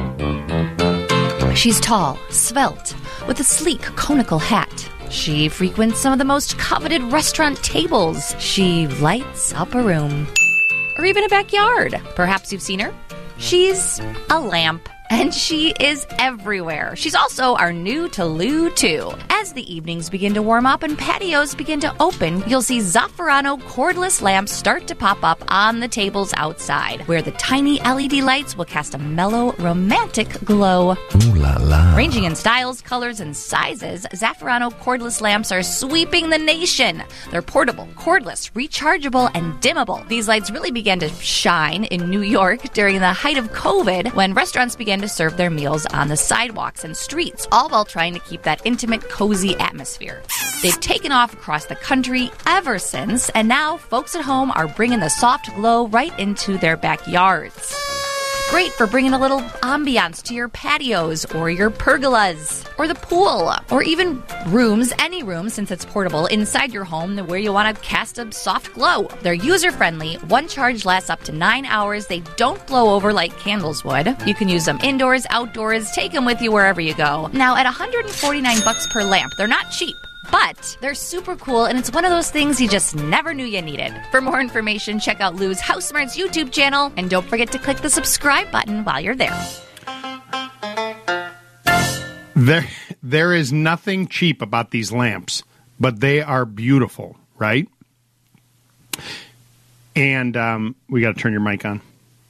She's tall, svelte, with a sleek conical hat. She frequents some of the most coveted restaurant tables. She lights up a room. Or even a backyard. Perhaps you've seen her. She's a lamp, and she is everywhere. She's also our new Noodaloo two. As the evenings begin to warm up and patios begin to open, you'll see Zafferano cordless lamps start to pop up on the tables outside, where the tiny L E D lights will cast a mellow, romantic glow. Ooh la la. Ranging in styles, colors, and sizes, Zafferano cordless lamps are sweeping the nation. They're portable, cordless, rechargeable, and dimmable. These lights really began to shine in New York during the height of COVID, when restaurants began to serve their meals on the sidewalks and streets, all while trying to keep that intimate, cozy atmosphere. They've taken off across the country ever since, and now folks at home are bringing the soft glow right into their backyards. Great for bringing a little ambiance to your patios or your pergolas or the pool or even rooms, any room since it's portable, inside your home where you want to cast a soft glow. They're user-friendly. One charge lasts up to nine hours. They don't blow over like candles would. You can use them indoors, outdoors, take them with you wherever you go. Now, at one hundred forty-nine bucks per lamp, they're not cheap. But they're super cool, and it's one of those things you just never knew you needed. For more information, check out Lou's House Smarts YouTube channel, and don't forget to click the subscribe button while you're there. There, there is nothing cheap about these lamps, but they are beautiful, right? And um, we got to turn your mic on.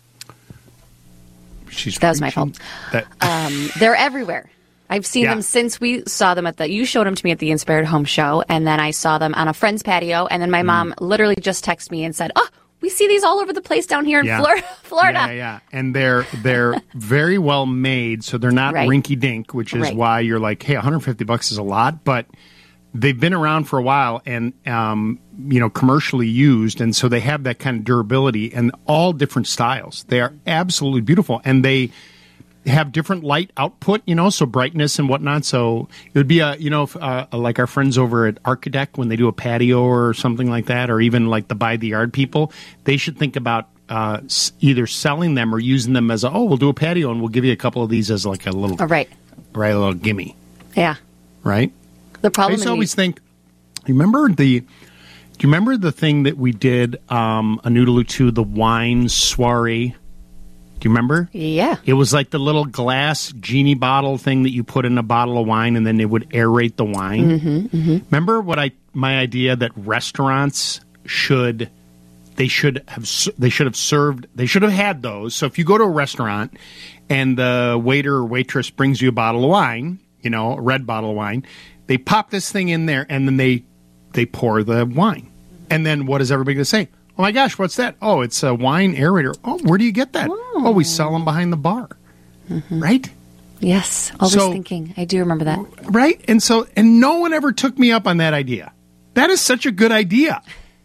She's that was my fault. That, um, they're everywhere. I've seen Yeah. them since we saw them at the, you showed them to me at the Inspired Home Show, and then I saw them on a friend's patio, and then my mom literally just texted me and said, oh, we see these all over the place down here in Yeah. Florida. Florida. Yeah, yeah, and they're they're very well made, so they're not Right. rinky dink, which is Right. why you're like, hey, one hundred fifty bucks is a lot, but they've been around for a while and um, you know, commercially used, and so they have that kind of durability and all different styles. They are absolutely beautiful, and they have different light output, you know, so brightness and whatnot. So it would be a, you know, if, uh, like our friends over at Architect when they do a patio or something like that, or even like the By the Yard people, they should think about uh, s- either selling them or using them as a, oh, we'll do a patio and we'll give you a couple of these as like a little, Oh, right. right, a little gimme, Yeah. right? The problem I used to in always these- think, you remember the, do you remember the thing that we did um, a noodle or two, the wine soiree? Do you remember? Yeah. It was like the little glass genie bottle thing that you put in a bottle of wine and then they would aerate the wine. Mm-hmm, mm-hmm. Remember what I my idea that restaurants should they should have s- they should have served they should have had those. So if you go to a restaurant and the waiter or waitress brings you a bottle of wine, you know, a red bottle of wine, they pop this thing in there and then they they pour the wine. And then what is everybody going to say? Oh my gosh, what's that? Oh, it's a wine aerator. Oh, where do you get that? Oh, oh we sell them behind the bar. Mm-hmm. Right? Yes. Always So- thinking. I do remember that. Right? And so, and no one ever took me up on that idea. That is such a good idea.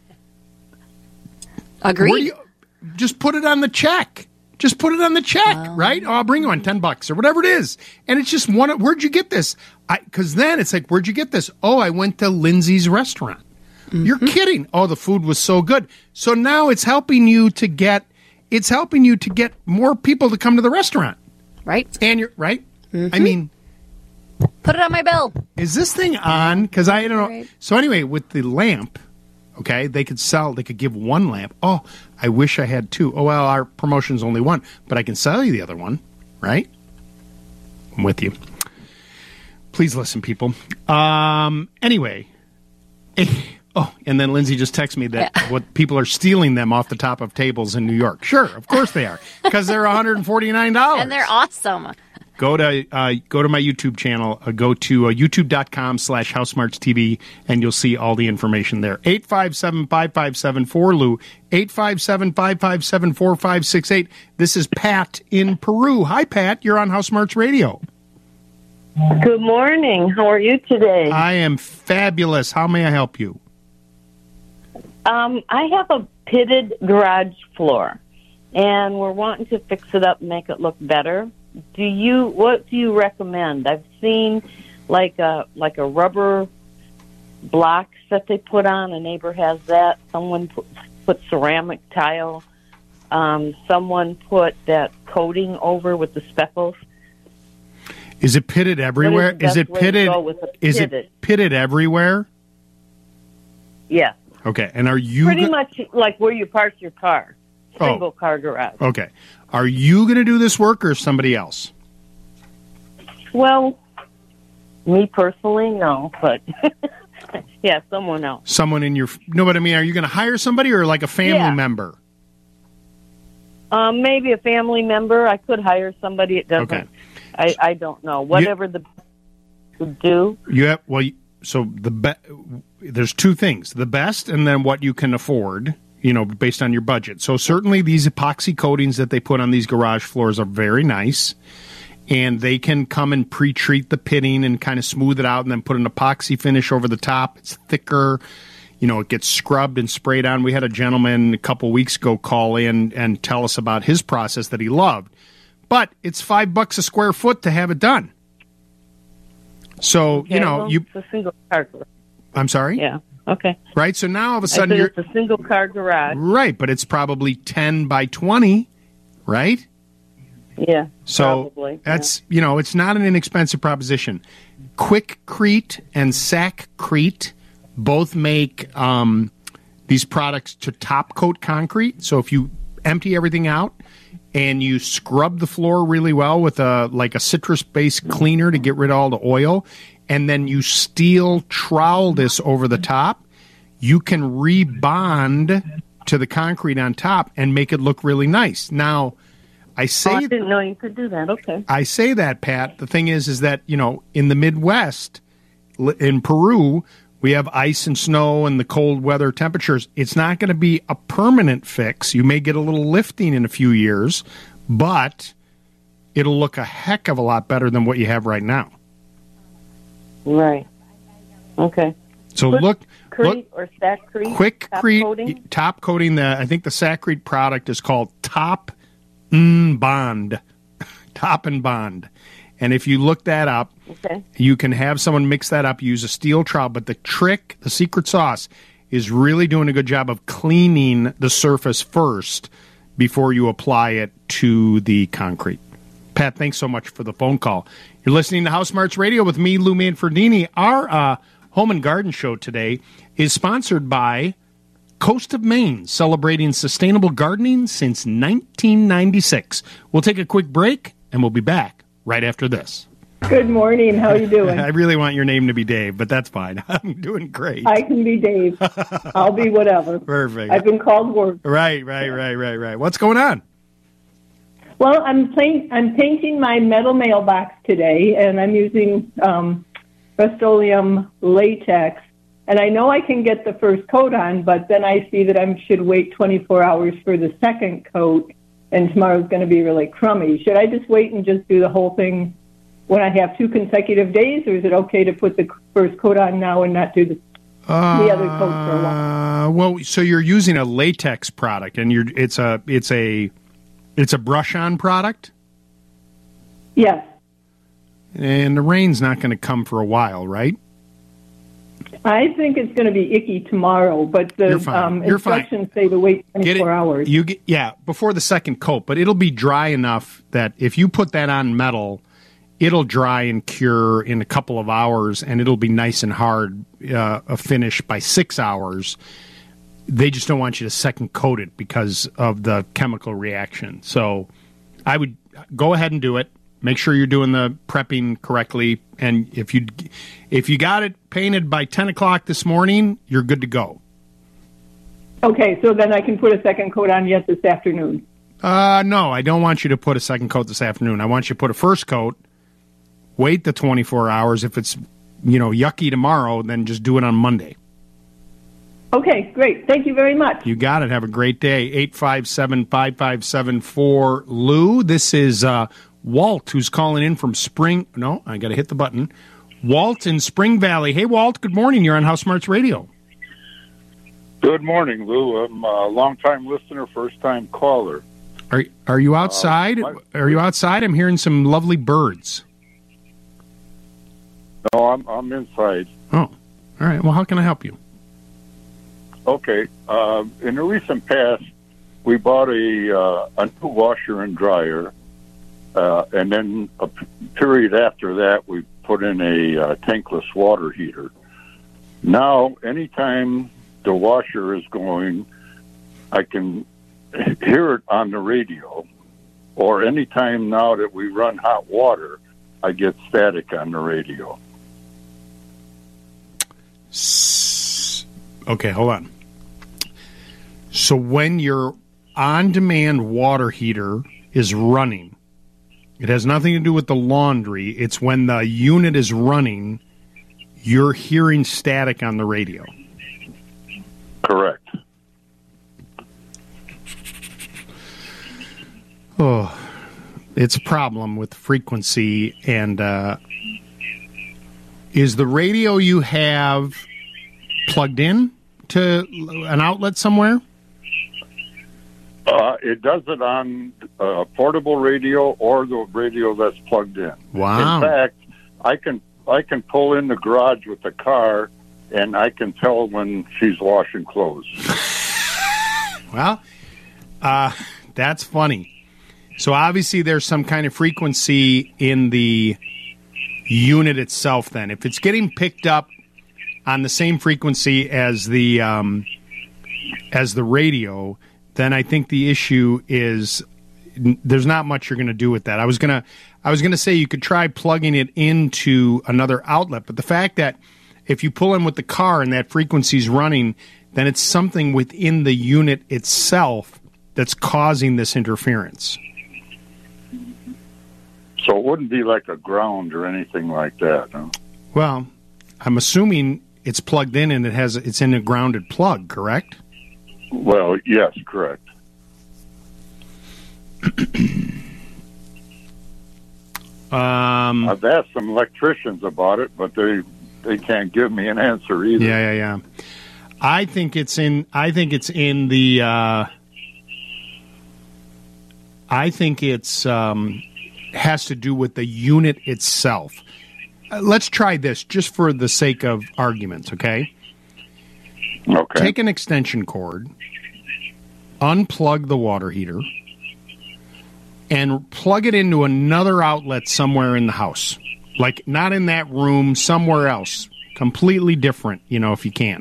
Agreed. Where do you- just put it on the check. Just put it on the check, right? Oh, I'll bring you one, ten bucks or whatever it is. And it's just one, where'd you get this? Because then it's like, where'd you get this? Oh, I went to Lindsay's restaurant. Mm-hmm. You're kidding. Oh, the food was so good. So now it's helping you to get, it's helping you to get more people to come to the restaurant. Right. And you're, right? Mm-hmm. I mean, Put it on my bill. is this thing on? Because I don't know. So anyway, with the lamp, okay, they could sell, they could give one lamp. Oh, I wish I had two. Oh, well, our promotion's only one, but I can sell you the other one, right? I'm with you. Please listen, people. Um. Anyway. Eh, oh, and then Lindsay just texted me that what people are stealing them off the top of tables in New York. Sure, of course they are, because they're one hundred forty-nine dollars. And they're awesome. Go to uh, go to my YouTube channel. Uh, go to uh, youtube.com slash HouseSmartsTV, and you'll see all the information there. eight five seven, five five seven, four L U, eight five seven, five five seven, four five six eight. This is Pat in Peru. Hi, Pat. You're on House Smarts Radio. Good morning. How are you today? I am fabulous. How may I help you? Um, I have a pitted garage floor, and we're wanting to fix it up and make it look better. Do you? What do you recommend? I've seen like a like a rubber blocks that they put on. A neighbor has that. Someone put, put ceramic tile. Um, someone put that coating over with the speckles. Is it pitted everywhere? What is Is the it best way to pitted? go with a Is pitted? it pitted everywhere? Yeah, Okay. And are you pretty go- much like where you park your car, Oh. single car garage. Okay. Are you going to do this work or somebody else? Well, me personally, no, but yeah, someone else. Someone in your no, but I mean, are you going to hire somebody or like a family Yeah. member? Um, maybe a family member. I could hire somebody. It doesn't. Okay. I, I don't know. Whatever the would do. You have well, you- so the be- there's two things: the best, and then what you can afford. You know, based on your budget. So certainly these epoxy coatings that they put on these garage floors are very nice, and they can come and pre-treat the pitting and kind of smooth it out, and then put an epoxy finish over the top. It's thicker. You know, it gets scrubbed and sprayed on. We had a gentleman a couple weeks ago call in and tell us about his process that he loved. But it's five bucks a square foot to have it done. So, Okay, you know, well, you it's a single car garage. I'm sorry? Yeah. Okay. Right? So now all of a I sudden said you're it's a single car garage. right, but it's probably ten by twenty, right? Yeah. So probably. that's, you know, it's not an inexpensive proposition. Quickcrete and Sackcrete both make um, these products to top coat concrete. So if you empty everything out and you scrub the floor really well with a like a citrus-based cleaner to get rid of all the oil, and then you steel trowel this over the top, you can rebond to the concrete on top and make it look really nice. Now, I say Oh, I didn't know you could do that. Okay. I say that, Pat. The thing is, is that, you know, in the Midwest, li- in Peru, we have ice and snow and the cold weather temperatures. It's not going to be a permanent fix. You may get a little lifting in a few years, but it'll look a heck of a lot better than what you have right now. Right. Okay. So Quick look, Crete look, or Sackcrete? quick top Crete, coating? top coating. The I think the Sackcrete product is called Top N Bond, Top and Bond. And if you look that up, Okay. you can have someone mix that up, use a steel trowel. But the trick, the secret sauce, is really doing a good job of cleaning the surface first before you apply it to the concrete. Pat, thanks so much for the phone call. You're listening to House Smarts Radio with me, Lou Manfredini. Our uh, Home and Garden Show today is sponsored by Coast of Maine, celebrating sustainable gardening since nineteen ninety-six. We'll take a quick break, and we'll be back right after this. Good morning. How are you doing? I really want your name to be Dave, but that's fine. I'm doing great. I can be Dave. I'll be whatever. Perfect. I've been called work. Right, right, right, right, right. What's going on? Well, I'm paint, I'm painting my metal mailbox today, and I'm using um, Rust-Oleum latex. And I know I can get the first coat on, but then I see that I should wait twenty-four hours for the second coat, and tomorrow's going to be really crummy. Should I just wait and just do the whole thing when I have two consecutive days, or is it okay to put the first coat on now and not do the, uh, the other coat for a while? Uh, well, so you're using a latex product, and you're it's a it's a it's a brush-on product? Yes. And the rain's not going to come for a while, right? I think it's going to be icky tomorrow, but the um, You're instructions say to wait twenty-four hours. You get, yeah, before the second coat, but it'll be dry enough that if you put that on metal, it'll dry and cure in a couple of hours, and it'll be nice and hard, uh, a finish by six hours. They just don't want you to second coat it because of the chemical reaction. So I would go ahead and do it. Make sure you're doing the prepping correctly, and if you if you got it painted by ten o'clock this morning, you're good to go. Okay, so then I can put a second coat on yet this afternoon. Uh, no, I don't want you to put a second coat this afternoon. I want you to put a first coat, wait the twenty-four hours. If it's, you know, yucky tomorrow, then just do it on Monday. Okay, great. Thank you very much. You got it. Have a great day. eight five seven, five five seven, four, Lou. This is uh, Walt, who's calling in from Spring. No, I got to hit the button. Walt in Spring Valley. Hey, Walt, good morning. You're on House Smarts Radio. Good morning, Lou. I'm a long-time listener, first-time caller. Are are you outside? Uh, my, are you outside? I'm hearing some lovely birds. No, I'm I'm inside. Oh, all right. Well, how can I help you? Okay. Uh, in the recent past, we bought a uh, a new washer and dryer, uh, and then a p- period after that, we put in a uh, tankless water heater. Now, anytime the washer is going, I can hear it on the radio, or anytime now that we run hot water, I get static on the radio. Okay, hold on. So when your on-demand water heater is running, it has nothing to do with the laundry. It's when the unit is running, you're hearing static on the radio. Correct. Oh, it's a problem with frequency. And uh, is the radio you have plugged in to an outlet somewhere? Uh, it does it on a portable radio or the radio that's plugged in. Wow. In fact, I can I can pull in the garage with the car, and I can tell when she's washing clothes. Well, uh, that's funny. So obviously there's some kind of frequency in the unit itself then. If it's getting picked up on the same frequency as the um, as the radio, then I think the issue is n- there's not much you're going to do with that. I was going to I was going to say you could try plugging it into another outlet, but the fact that if you pull in with the car and that frequency's running, then it's something within the unit itself that's causing this interference. So it wouldn't be like a ground or anything like that, huh? Well, I'm assuming it's plugged in and it has it's in a grounded plug, correct? Well, yes, correct. um, I've asked some electricians about it, but they they can't give me an answer either. Yeah, yeah, yeah. I think it's in. I think it's in the. Uh, I think it's um, has to do with the unit itself. Uh, let's try this just for the sake of arguments, okay? Okay. Take an extension cord, unplug the water heater, and plug it into another outlet somewhere in the house. Like, not in that room, somewhere else. Completely different, you know, if you can.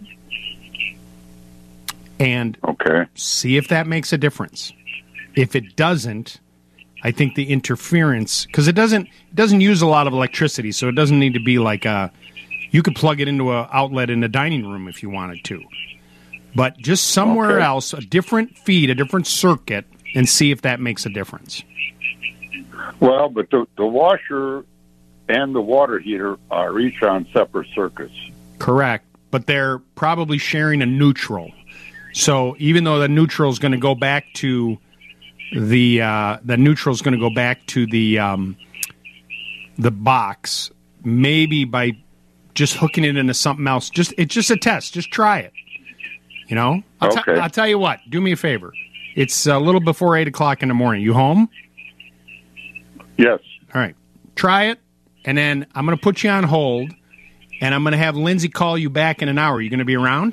And okay. see if that makes a difference. If it doesn't, I think the interference, because it doesn't it doesn't use a lot of electricity, so it doesn't need to be like a, you could plug it into an outlet in the dining room if you wanted to. But just somewhere Okay. else, a different feed, a different circuit, and see if that makes a difference. Well, but the, the washer and the water heater are each on separate circuits. Correct. But they're probably sharing a neutral. So even though the neutral is going to go back to the uh, the neutral is going to go back to the um, the box, maybe by just hooking it into something else. Just it's just a test. Just try it. You know. I'll, t- Okay. I'll tell you what. Do me a favor. It's a little before eight o'clock in the morning. You home? Yes. All right. Try it, and then I'm going to put you on hold, and I'm going to have Lindsay call you back in an hour. You going to be around?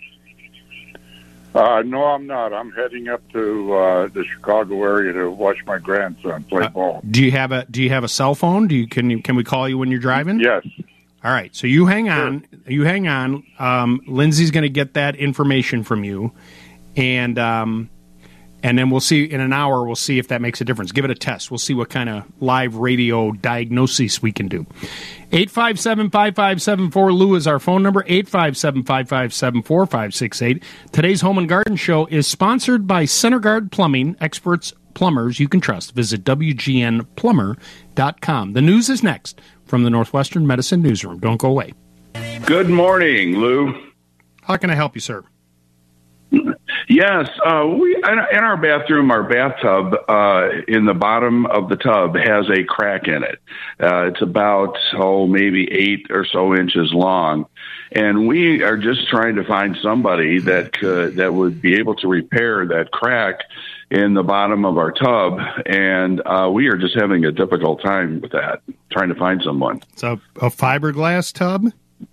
Uh, no, I'm not. I'm heading up to uh, the Chicago area to watch my grandson play ball. Do you have a Do you have a cell phone? Do you can you, can we call you when you're driving? Yes. All right. So you hang on. You hang on. Um, Lindsay's going to get that information from you, and um, and then we'll see in an hour. We'll see if that makes a difference. Give it a test. We'll see what kind of live radio diagnosis we can do. eight five seven, five five seven four Lou is our phone number. eight five seven, five five seven, four five six eight. Today's Home and Garden Show is sponsored by CenterGuard Plumbing, experts, plumbers you can trust. Visit W G N plumber dot com. The news is next from the Northwestern Medicine Newsroom. Don't go away. Good morning, Lou. How can I help you, sir? Yes, uh, we in in our bathroom, our bathtub uh, in the bottom of the tub has a crack in it. Uh, it's about oh maybe eight or so inches long, and we are just trying to find somebody that could that would be able to repair that crack in the bottom of our tub, and uh, we are just having a difficult time with that. Trying to find someone. It's a, a fiberglass tub.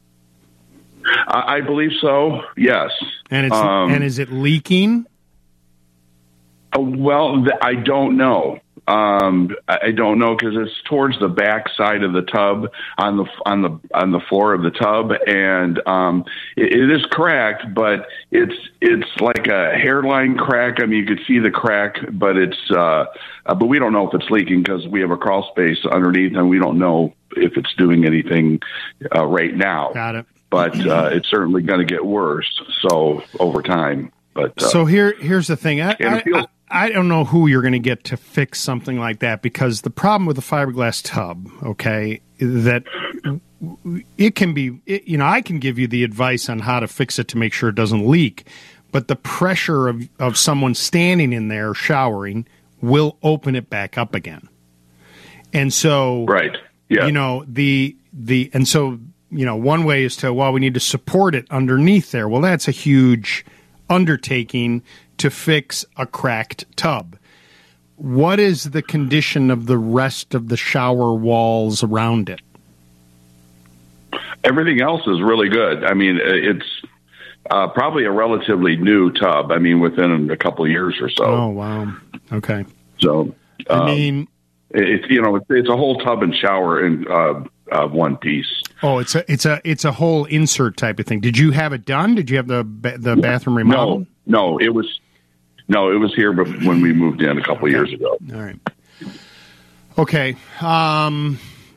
I, I believe so. Yes, And it's Um, and is it leaking? Uh, Well, th- I don't know. Um, I I don't know because it's towards the back side of the tub on the on the on the floor of the tub, and um, it, it is cracked, but it's it's like a hairline crack. I mean, you could see the crack, but it's uh, uh, but we don't know if it's leaking because we have a crawl space underneath, and we don't know if it's doing anything uh, right now. Got it. But uh, it's certainly going to get worse. So over time, but uh, So here, here's the thing. I, And I, it feels- I, I don't know who you're going to get to fix something like that, because the problem with the fiberglass tub, okay, that it can be, it, you know, I can give you the advice on how to fix it to make sure it doesn't leak, but the pressure of, of someone standing in there showering will open it back up again. And so, right, yeah, you know, the, the, and so, you know, one way is to, well, we need to support it underneath there. Well, that's a huge undertaking to fix a cracked tub. What is the condition of the rest of the shower walls around it? everything else is really good. I mean, it's uh, probably a relatively new tub. I mean, within a couple of years or so. Oh, wow. Okay. So, I um, mean, it's you know, it's, it's a whole tub and shower in uh, uh, one piece. Oh, it's a it's a it's a whole insert type of thing. Did you have it done? Did you have the ba- the bathroom remodeled? No, no, it was no, it was here bef- when we moved in a couple of years ago. All right. Okay. Um,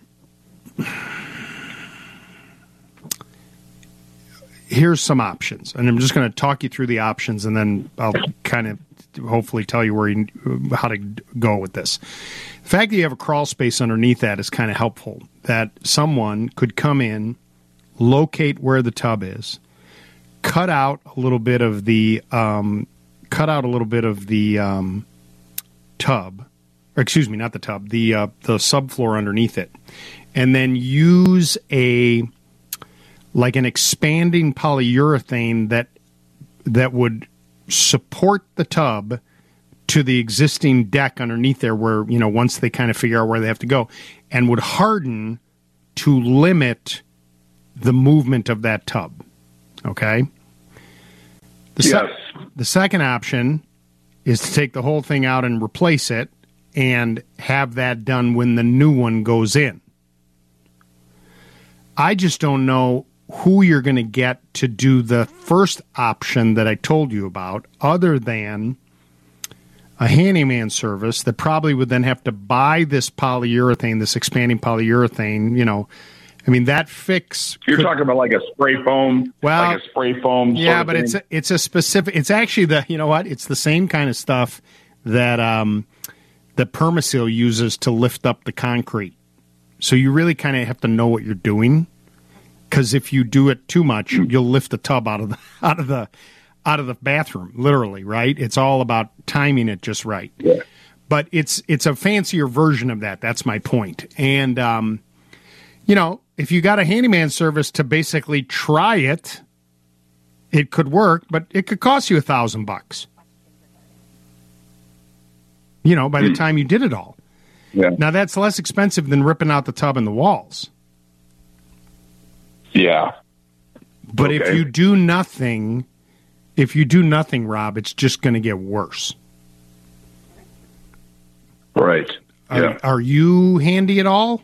here's some options, and I'm just going to talk you through the options, and then I'll kind of hopefully tell you where you, how to go with this. The fact that you have a crawl space underneath that is kind of helpful. That someone could come in, locate where the tub is, cut out a little bit of the um, cut out a little bit of the um, tub, or excuse me, not the tub, the uh, the subfloor underneath it, and then use a like an expanding polyurethane that that would support the tub to the existing deck underneath there, where, you know, once they kind of figure out where they have to go, and would harden to limit the movement of that tub. Okay? The, Yes. the second option is to take the whole thing out and replace it and have that done when the new one goes in. I just don't know who you're going to get to do the first option that I told you about, other than a handyman service that probably would then have to buy this polyurethane, this expanding polyurethane, you know. I mean, that fix... You're could, talking about like a spray foam? Well, like a spray foam yeah, sort of but thing? it's a, it's a specific... It's actually the... You know what? It's the same kind of stuff that um, the Permaseal uses to lift up the concrete. So you really kind of have to know what you're doing, because if you do it too much, you'll lift the tub out of the out of the out of the bathroom, literally, right? It's all about timing it just right. Yeah. But it's it's a fancier version of that. That's my point. And um, you know, if you got a handyman service to basically try it, it could work, but it could cost you a thousand bucks. You know, by the time you did it all. Yeah. Now that's less expensive than ripping out the tub and the walls. Yeah. But if Okay. you do nothing, if you do nothing, Rob, it's just going to get worse. Right. Are, Yeah. are you handy at all?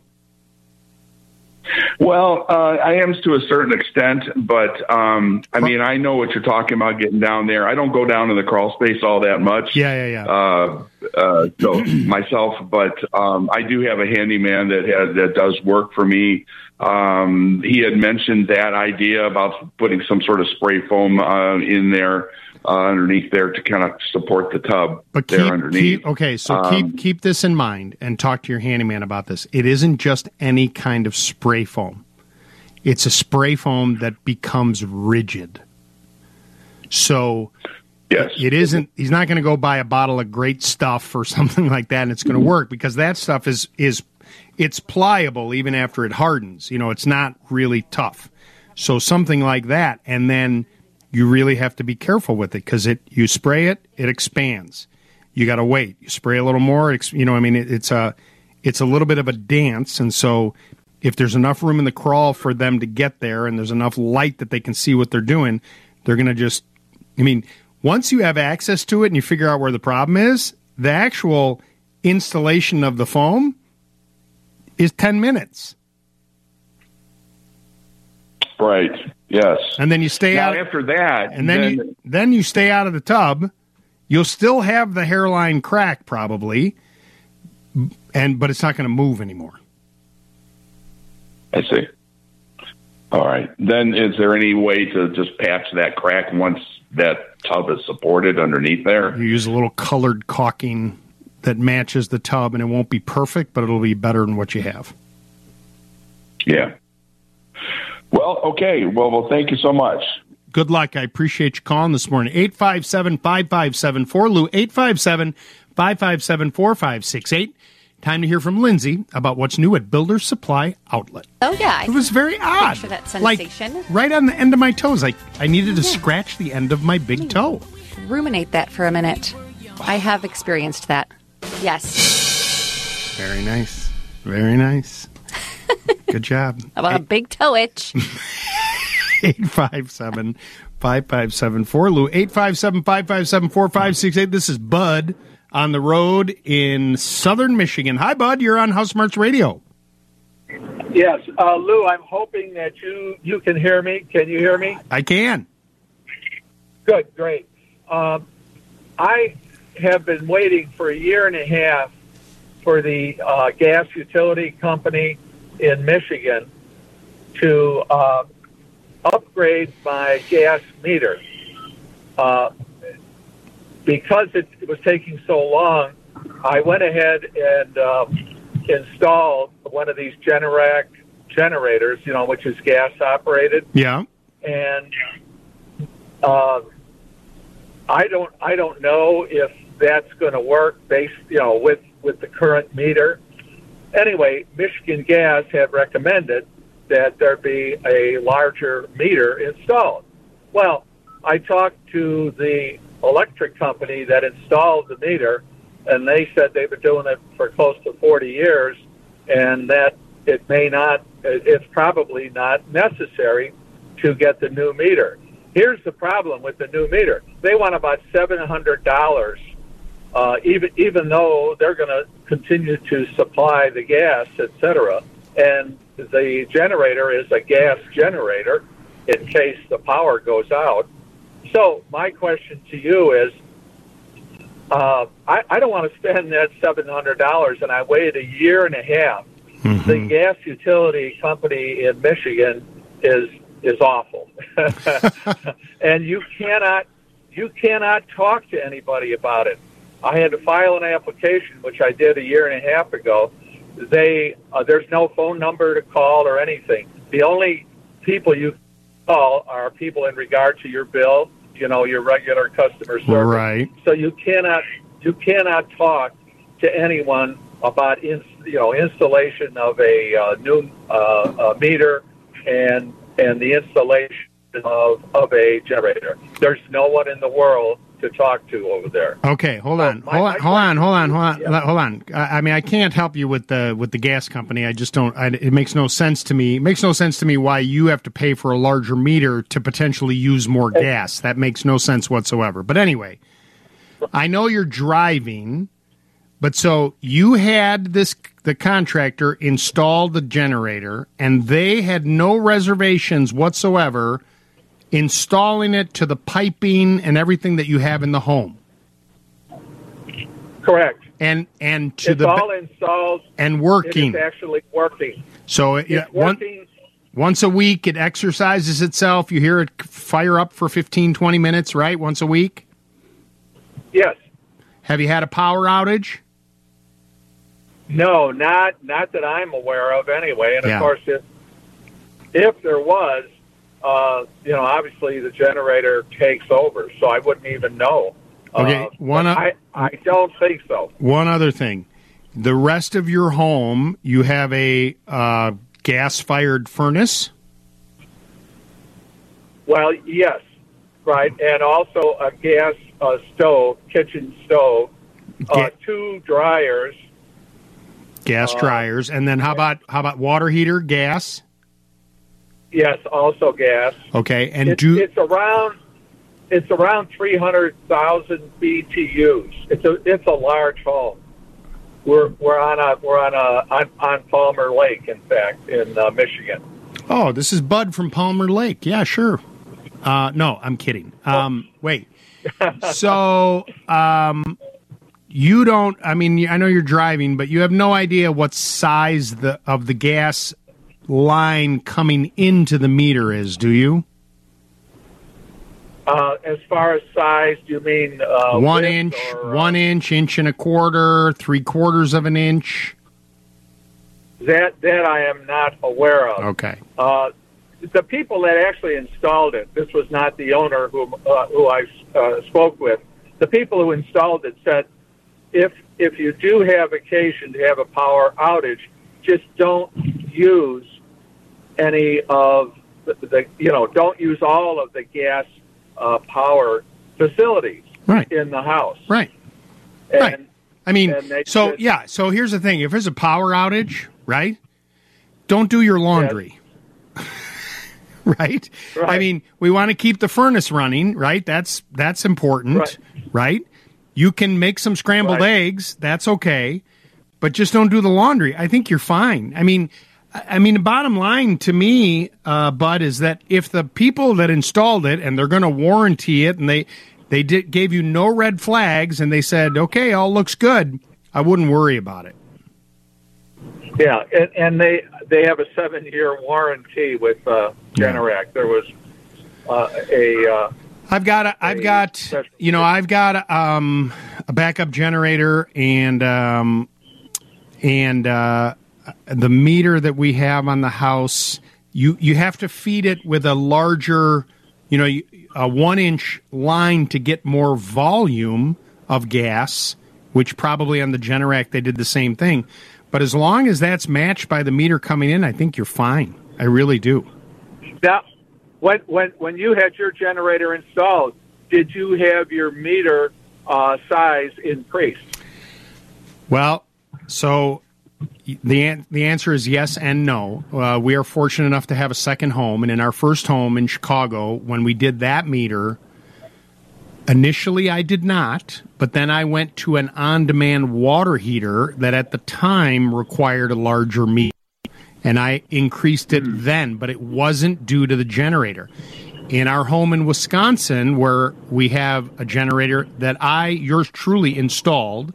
Well, uh, I am to a certain extent, but um, I mean, I know what you're talking about getting down there. I don't go down to the crawl space all that much. Yeah, yeah, yeah. Uh, uh, so myself, but um, I do have a handyman that has, that does work for me. Um, he had mentioned that idea about putting some sort of spray foam uh, in there uh, underneath there to kind of support the tub But there keep, underneath. keep okay, so Um, keep keep this in mind and talk to your handyman about this. It isn't just any kind of spray foam. It's a spray foam that becomes rigid. So yes. it isn't he's not going to go buy a bottle of great stuff or something like that and it's going to work, because that stuff is is it's pliable even after it hardens. You know, it's not really tough. So something like that, and then you really have to be careful with it, because it you spray it, it expands. You got to wait. You spray a little more. It, you know, I mean, it, it's a it's a little bit of a dance, and so if there's enough room in the crawl for them to get there, and there's enough light that they can see what they're doing, they're going to just. I mean, once you have access to it and you figure out where the problem is, the actual installation of the foam is ten minutes. Right. Yes. And then you stay now, out after that, and then, then you then you stay out of the tub. You'll still have the hairline crack probably, and but it's not going to move anymore. I see. All right. Then is there any way to just patch that crack once that tub is supported underneath there? You use a little colored caulking that matches the tub, and it won't be perfect, but it'll be better than what you have. Yeah. Well, okay. Well, well, thank you so much. Good luck. I appreciate you calling this morning. eight five seven, five five seven, four Lou, eight five seven, five five seven, four five six eight. Time to hear from Lindsay about what's new at Builder's Supply Outlet. Oh, yeah. It was very odd. Picture that Like, sensation. right on the end of my toes. Like, I needed to scratch the end of my big toe. Ruminate that for a minute. I have experienced that. Yes. Very nice. Very nice. Good job. How about a big toe itch? eight five seven, five five seven, four Lou, eight five seven, five five seven, four five six eight. This is Bud on the road in southern Michigan. Hi, Bud. You're on House Smarts Radio. Yes, uh, Lou, I'm hoping that you, you can hear me. Can you hear me? I can. Good, great. Um, I have been waiting for a year and a half for the uh, gas utility company in Michigan to uh, upgrade my gas meter. Uh, because it, it was taking so long, I went ahead and uh, installed one of these Generac generators, you know, which is gas operated. Yeah. And uh, I don't, I don't know if that's going to work based, you know, with with the current meter. Anyway, Michigan Gas had recommended that there be a larger meter installed. Well, I talked to the electric company that installed the meter, and they said they've been doing it for close to forty years, and that it may not, it's probably not necessary to get the new meter. Here's the problem with the new meter. They want about seven hundred dollars uh, even even though they're going to continue to supply the gas, et cetera, and the generator is a gas generator in case the power goes out. So my question to you is, uh, I, I don't want to spend that seven hundred dollars, and I waited a year and a half. Mm-hmm. The gas utility company in Michigan is is awful, and you cannot you cannot talk to anybody about it. I had to file an application, which I did a year and a half ago. They uh, there's no phone number to call or anything. The only people you call are people in regard to your bill, you know, your regular customer service. Right. So you cannot you cannot talk to anyone about in, you know installation of a uh, new uh, a meter and and the installation of of a generator. There's no one in the world to talk to over there. Okay, hold on, my, hold on, my hold on, hold on, hold on, yeah. hold on. I, I mean, I can't help you with the with the gas company. I just don't. I, it makes no sense to me. It makes no sense to me why you have to pay for a larger meter to potentially use more gas. That makes no sense whatsoever. But anyway, I know you're driving, but so you had this the contractor install the generator, and they had no reservations whatsoever installing it to the piping and everything that you have in the home. Correct. And and to it's the all installed and working. It is actually working. So it, It's one, working. once a week it exercises itself. You hear it fire up for fifteen, twenty minutes, right? Once a week? Yes. Have you had a power outage? No, not not that I'm aware of anyway. And Yeah. of course, if if there was, uh, you know, obviously the generator takes over, so I wouldn't even know. Okay, Uh, one but o- I I don't think so. One other thing. The rest of your home, you have a uh, gas-fired furnace? Well, yes, right, and also a gas uh, stove, kitchen stove, uh, Ga- two dryers. Gas Uh, dryers. And then how about how about water heater, gas? Yes, also gas. Okay, and It- do it's around it's around three hundred thousand B T Us. It's a it's a large home. We're we're on a we're on a on, on Palmer Lake, in fact, in uh, Michigan. Oh, this is Bud from Palmer Lake. Yeah, sure. Uh, no, I'm kidding. Um, wait. So, um, you don't. I mean, I know you're driving, but you have no idea what size the of the gas line coming into the meter is, do you? Uh, as far as size, do you mean uh, one width inch, or, uh, one inch, inch and a quarter, three quarters of an inch. That that I am not aware of. Okay. Uh, the people that actually installed it, this was not the owner who uh, who I uh, spoke with. The people who installed it said, if if you do have occasion to have a power outage, just don't use any of the, the you know don't use all of the gas uh, power facilities right. in the house. Right. And, right. I mean, and they so said- yeah. So here's the thing: if there's a power outage, right? Don't do your laundry. Right? Right. I mean, we want to keep the furnace running, right? That's that's important, right? Right. You can make some scrambled Right. eggs, that's okay, but just don't do the laundry. I think you're fine. I mean, I I mean, the bottom line to me, uh, Bud, is that if the people that installed it and they're going to warranty it, and they they did, gave you no red flags, and they said, okay, all looks good, I wouldn't worry about it. Yeah, and, and they they have a seven year warranty with uh, Generac. There was uh, a uh, I've got a, I've got you know I've got a, um, a backup generator and um, and uh, the meter that we have on the house. You you have to feed it with a larger, you know, a one inch line to get more volume of gas. Which probably on the Generac they did the same thing. But as long as that's matched by the meter coming in, I think you're fine. I really do. now when when when you had your generator installed, did you have your meter uh, size increased? Well, so the an- the answer is yes and no. Uh, we are fortunate enough to have a second home, and in our first home in Chicago, when we did that meter, Initially, I did not, but then I went to an on-demand water heater that at the time required a larger meter, and I increased it then, but it wasn't due to the generator. In our home in Wisconsin, where we have a generator that I, yours truly, installed,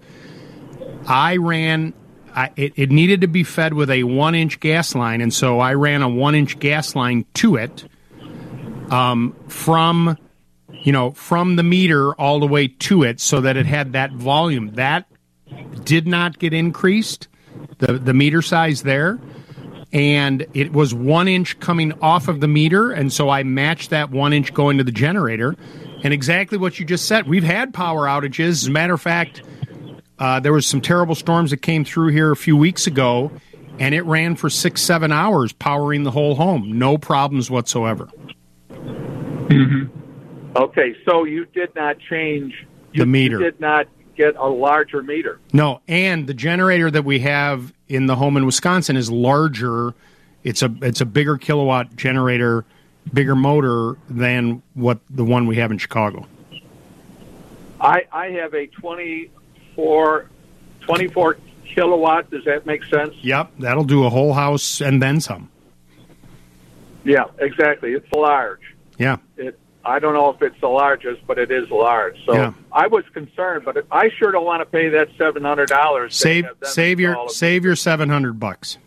I ran, I, it, it needed to be fed with a one-inch gas line, and so I ran a one-inch gas line to it um, from... you know, from the meter all the way to it so that it had that volume. That did not get increased, the, the meter size there. And it was one inch coming off of the meter, and so I matched that one inch going to the generator. And exactly what you just said, we've had power outages. As a matter of fact, uh, there was some terrible storms that came through here a few weeks ago, and it ran for six, seven hours, powering the whole home. No problems whatsoever. Mm-hmm. Okay, so you did not change you, the meter. You did not get a larger meter. No, and the generator that we have in the home in Wisconsin is larger. It's a it's a bigger kilowatt generator, bigger motor than what the one we have in Chicago. I I have a twenty-four, twenty-four kilowatt. Does that make sense? Yep, that'll do a whole house and then some. Yeah, exactly. It's large. Yeah. It. I don't know if it's the largest, but it is large. So yeah. I was concerned, but I sure don't want to pay that seven hundred dollars. Save save your save your seven hundred bucks.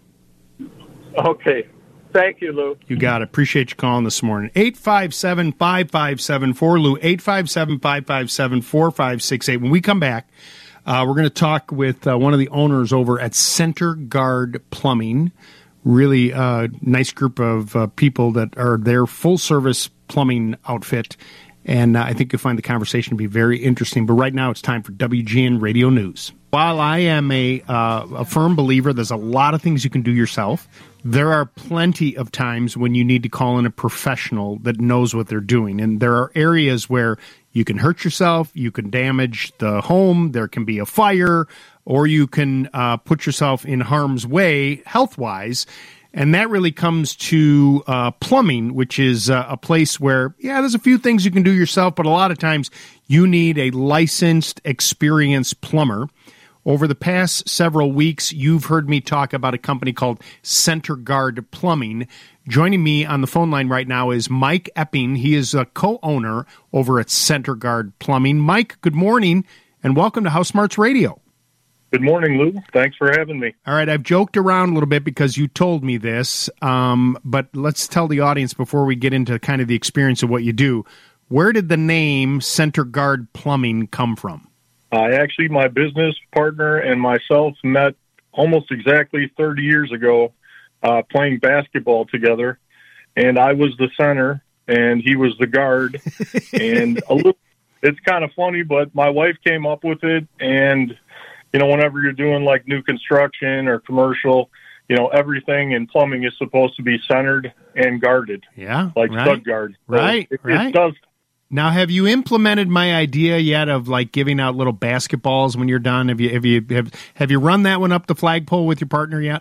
Okay, thank you, Lou. You got it. Appreciate you calling this morning. Eight five seven five five seven four Lou. Eight five seven five five seven four five six eight. When we come back, uh, we're going to talk with uh, one of the owners over at Center Guard Plumbing. Really uh, nice group of uh, people that are their full service plumbing outfit, and uh, I think you'll find the conversation to be very interesting. But right now it's time for W G N Radio News. While I am a, uh, a firm believer there's a lot of things you can do yourself, there are plenty of times when you need to call in a professional that knows what they're doing. And there are areas where you can hurt yourself, you can damage the home, there can be a fire, or you can uh, put yourself in harm's way health-wise. And that really comes to uh, plumbing, which is uh, a place where, yeah, there's a few things you can do yourself, but a lot of times you need a licensed, experienced plumber. Over the past several weeks, you've heard me talk about a company called Center Guard Plumbing. Joining me on the phone line right now is Mike Epping. He is a co-owner over at Center Guard Plumbing. Mike, good morning, and welcome to House Smarts Radio. Good morning, Lou. Thanks for having me. All right, I've joked around a little bit because you told me this, um, but let's tell the audience before we get into kind of the experience of what you do. Where did the name Center Guard Plumbing come from? I actually, my business partner and myself met almost exactly thirty years ago uh, playing basketball together, and I was the center, and he was the guard. and a little, it's kind of funny, but my wife came up with it, and you know, whenever you're doing like new construction or commercial, you know, everything in plumbing is supposed to be centered and guarded. Yeah, like right. stud guard. So right, it, right. It does. Now, have you implemented my idea yet of like giving out little basketballs when you're done? Have you have you have have you run that one up the flagpole with your partner yet?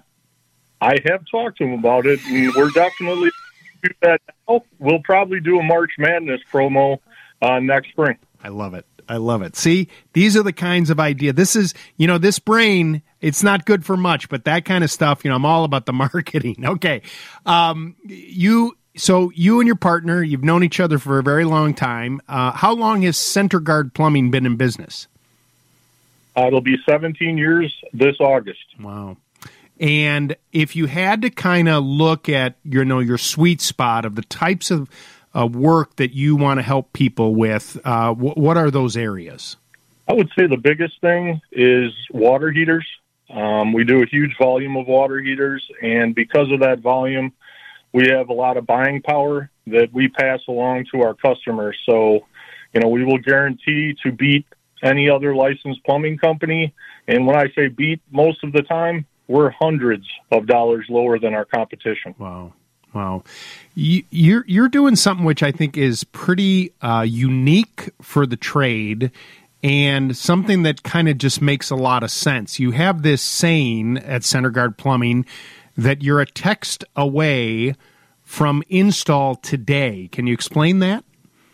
I have talked to him about it, and we're definitely do that now. We'll probably do a March Madness promo uh, next spring. I love it. I love it. See, these are the kinds of idea. This is, you know, this brain, it's not good for much, but that kind of stuff, you know, I'm all about the marketing. Okay. Um, you, so you and your partner, you've known each other for a very long time. Uh, how long has Center Guard Plumbing been in business? Uh, it'll be seventeen years this August. Wow. And if you had to kind of look at, you know, your sweet spot of the types of Uh, work that you want to help people with, uh, w- what are those areas? I would say the biggest thing is water heaters. Um, we do a huge volume of water heaters, and because of that volume, we have a lot of buying power that we pass along to our customers. So, you know, we will guarantee to beat any other licensed plumbing company. And when I say beat, most of the time, we're hundreds of dollars lower than our competition. Wow. Wow. You, you're you're doing something which I think is pretty uh, unique for the trade and something that kind of just makes a lot of sense. You have this saying at Center Guard Plumbing that you're a text away from install today. Can you explain that?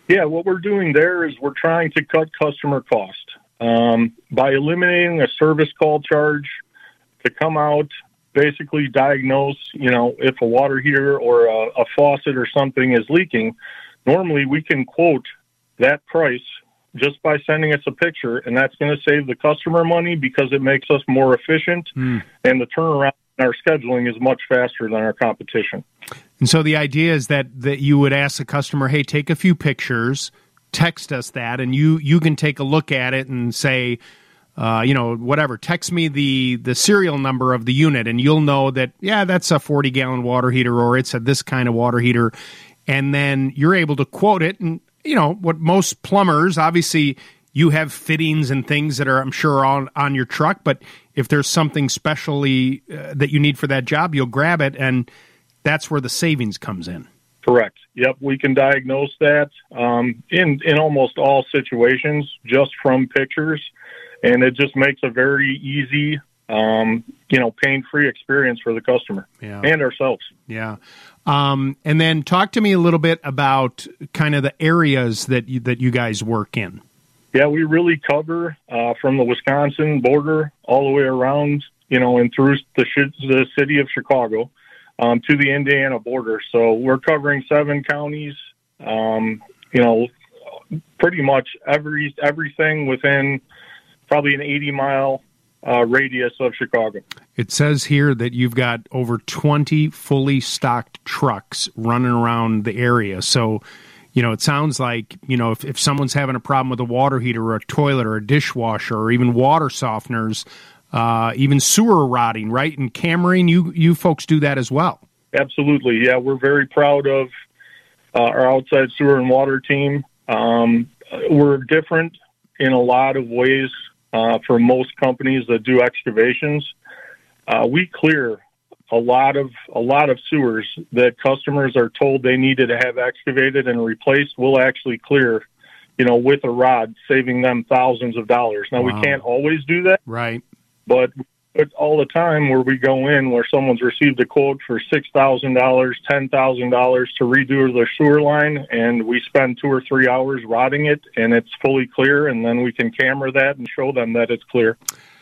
Yeah, what we're doing there is we're trying to cut customer cost um, by eliminating a service call charge to come out, basically diagnose, you know, if a water heater or a, a faucet or something is leaking. Normally, we can quote that price just by sending us a picture, and that's going to save the customer money because it makes us more efficient, Mm. and the turnaround in our scheduling is much faster than our competition. And so the idea is that, that you would ask the customer, hey, take a few pictures, text us that, and you, you can take a look at it and say, uh, you know, whatever, text me the, the serial number of the unit, and you'll know that, yeah, that's a forty-gallon water heater, or it's a this kind of water heater. And then you're able to quote it. And, you know, what most plumbers, obviously, you have fittings and things that are, I'm sure, on, on your truck. But if there's something specially uh, that you need for that job, you'll grab it. And that's where the savings comes in. Correct. Yep, we can diagnose that um, in, in almost all situations just from pictures. And it just makes a very easy, um, you know, pain-free experience for the customer Yeah. and ourselves. Yeah. Um, and then talk to me a little bit about kind of the areas that you, that you guys work in. Yeah, we really cover uh, from the Wisconsin border all the way around, you know, and through the, sh- the city of Chicago um, to the Indiana border. So we're covering seven counties, um, you know, pretty much every everything within probably an eighty-mile uh, radius of Chicago. It says here that you've got over twenty fully stocked trucks running around the area. So, you know, it sounds like, you know, if, if someone's having a problem with a water heater or a toilet or a dishwasher or even water softeners, uh, even sewer rotting, right? And Cameron, you, you folks do that as well. Absolutely. Yeah, we're very proud of uh, our outside sewer and water team. Um, we're different in a lot of ways uh, for most companies that do excavations. Uh, we clear a lot of a lot of sewers that customers are told they needed to have excavated and replaced. We'll actually clear, you know, with a rod, saving them thousands of dollars. Now, Wow. we can't always do that, right? But it's all the time where we go in where someone's received a quote for six thousand dollars, ten thousand dollars to redo their sewer line, and we spend two or three hours rodding it, and it's fully clear, and then we can camera that and show them that it's clear.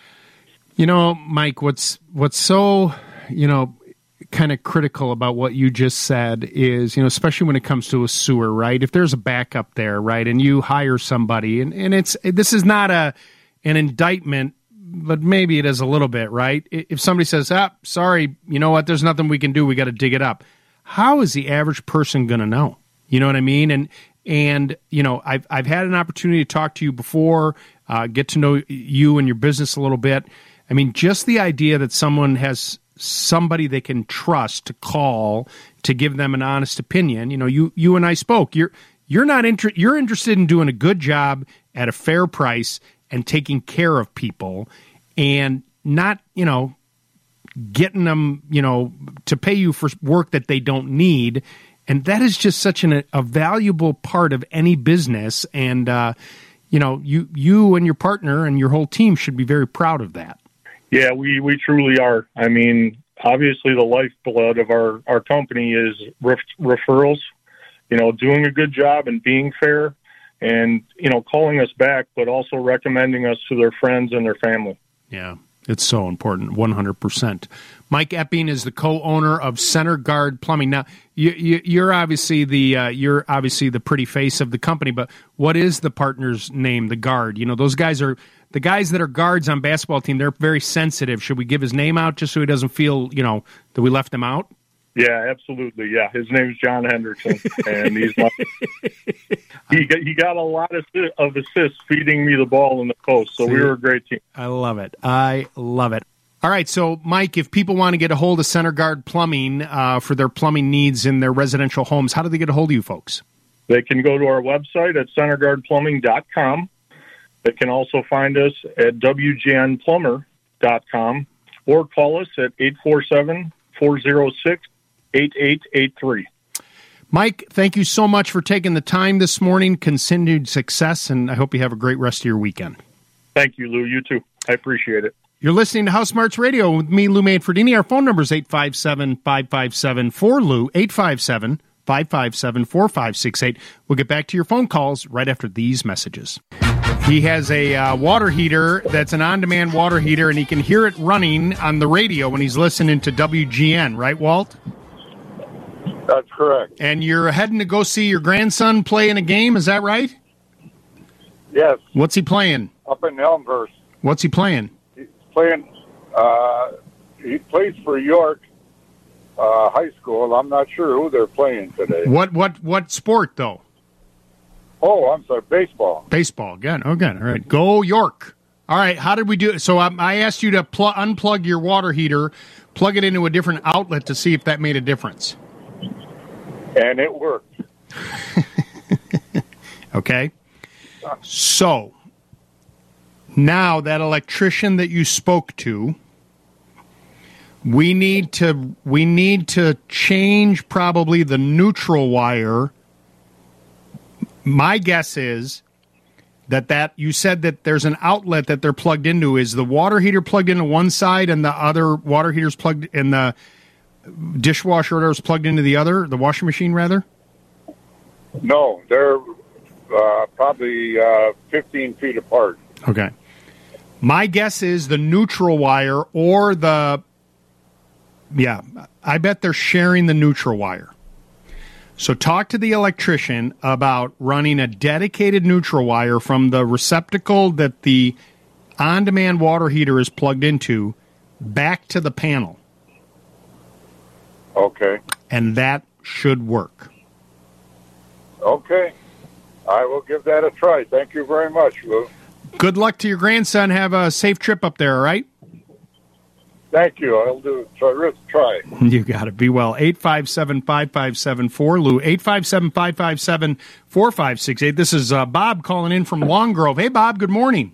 You know, Mike, what's what's so, you know, kind of critical about what you just said is, you know, especially when it comes to a sewer, right? If there's a backup there, right, and you hire somebody, and, and it's this is not a an indictment, but maybe it is a little bit, right? If somebody says, ah, sorry, you know what, there's nothing we can do, we got to dig it up. How is the average person going to know? You know what I mean? And, and you know, I've, I've had an opportunity to talk to you before, uh, get to know you and your business a little bit. I mean, just the idea that someone has somebody they can trust to call to give them an honest opinion. You know, you, you and I spoke. You're, you're not inter- you're interested in doing a good job at a fair price and taking care of people and not, you know, getting them, you know, to pay you for work that they don't need. And that is just such an, a valuable part of any business. And, uh, you know, you, you and your partner and your whole team should be very proud of that. Yeah, we, we truly are. I mean, obviously the lifeblood of our, our company is ref- referrals, you know, doing a good job and being fair and, you know, calling us back, but also recommending us to their friends and their family. Yeah, it's so important, one hundred percent. Mike Epping is the co-owner of Center Guard Plumbing. Now, you, you, you're obviously the uh, you're obviously the pretty face of the company, but what is the partner's name, the guard? You know, those guys are the guys that are guards on basketball team. They're very sensitive. Should we give his name out just so he doesn't feel, you know, that we left him out? Yeah, absolutely. Yeah, his name's John Hendrickson, and he's my, he got, he got a lot of, of assists feeding me the ball in the post. So See? we were a great team. I love it. I love it. All right, so Mike, if people want to get a hold of Center Guard Plumbing uh, for their plumbing needs in their residential homes, how do they get a hold of you folks? They can go to our website at center guard plumbing dot com. They can also find us at w g n plumber dot com or call us at eight four seven, four oh six, eight eight eight three. Mike, thank you so much for taking the time this morning. Continued success, and I hope you have a great rest of your weekend. Thank you, Lou. You too. I appreciate it. You're listening to House Smarts Radio with me, Lou Manfredini. Our phone number is eight five seven, five five seven, four L U, eight five seven, five five seven, five five seven, four five six eight. We'll get back to your phone calls right after these messages. He has a uh, water heater that's an on-demand water heater, and he can hear it running on the radio when he's listening to W G N, right, Walt? That's correct. And you're heading to go see your grandson play in a game, is that right? Yes. What's he playing? Up in Elmhurst. What's he playing? He's playing, uh, he plays for York uh, High School. I'm not sure who they're playing today. What what what sport, though? Oh, I'm sorry, baseball. Baseball. Good. Oh, good. All right. Go York. All right. How did we do it? So um, I asked you to pl- unplug your water heater, plug it into a different outlet to see if that made a difference. And it worked. Okay. So now that electrician that you spoke to, we need to we need to change probably the neutral wire. My guess is that that you said that there's an outlet that they're plugged into. Is the water heater plugged into one side and the other water heater's plugged in the dishwasher is plugged into the other, the washing machine rather? No, they're uh, probably uh, fifteen feet apart. Okay. My guess is the neutral wire or the, yeah, I bet they're sharing the neutral wire. So talk to the electrician about running a dedicated neutral wire from the receptacle that the on-demand water heater is plugged into back to the panel. Okay. And that should work. Okay. I will give that a try. Thank you very much, Lou. Good luck to your grandson. Have a safe trip up there, all right? Thank you. I'll do try. try. You got it. Be well. eight five seven, five five seven, four, Lou. eight five seven, five five seven, four five six eight. This is uh, Bob calling in from Long Grove. Hey, Bob. Good morning.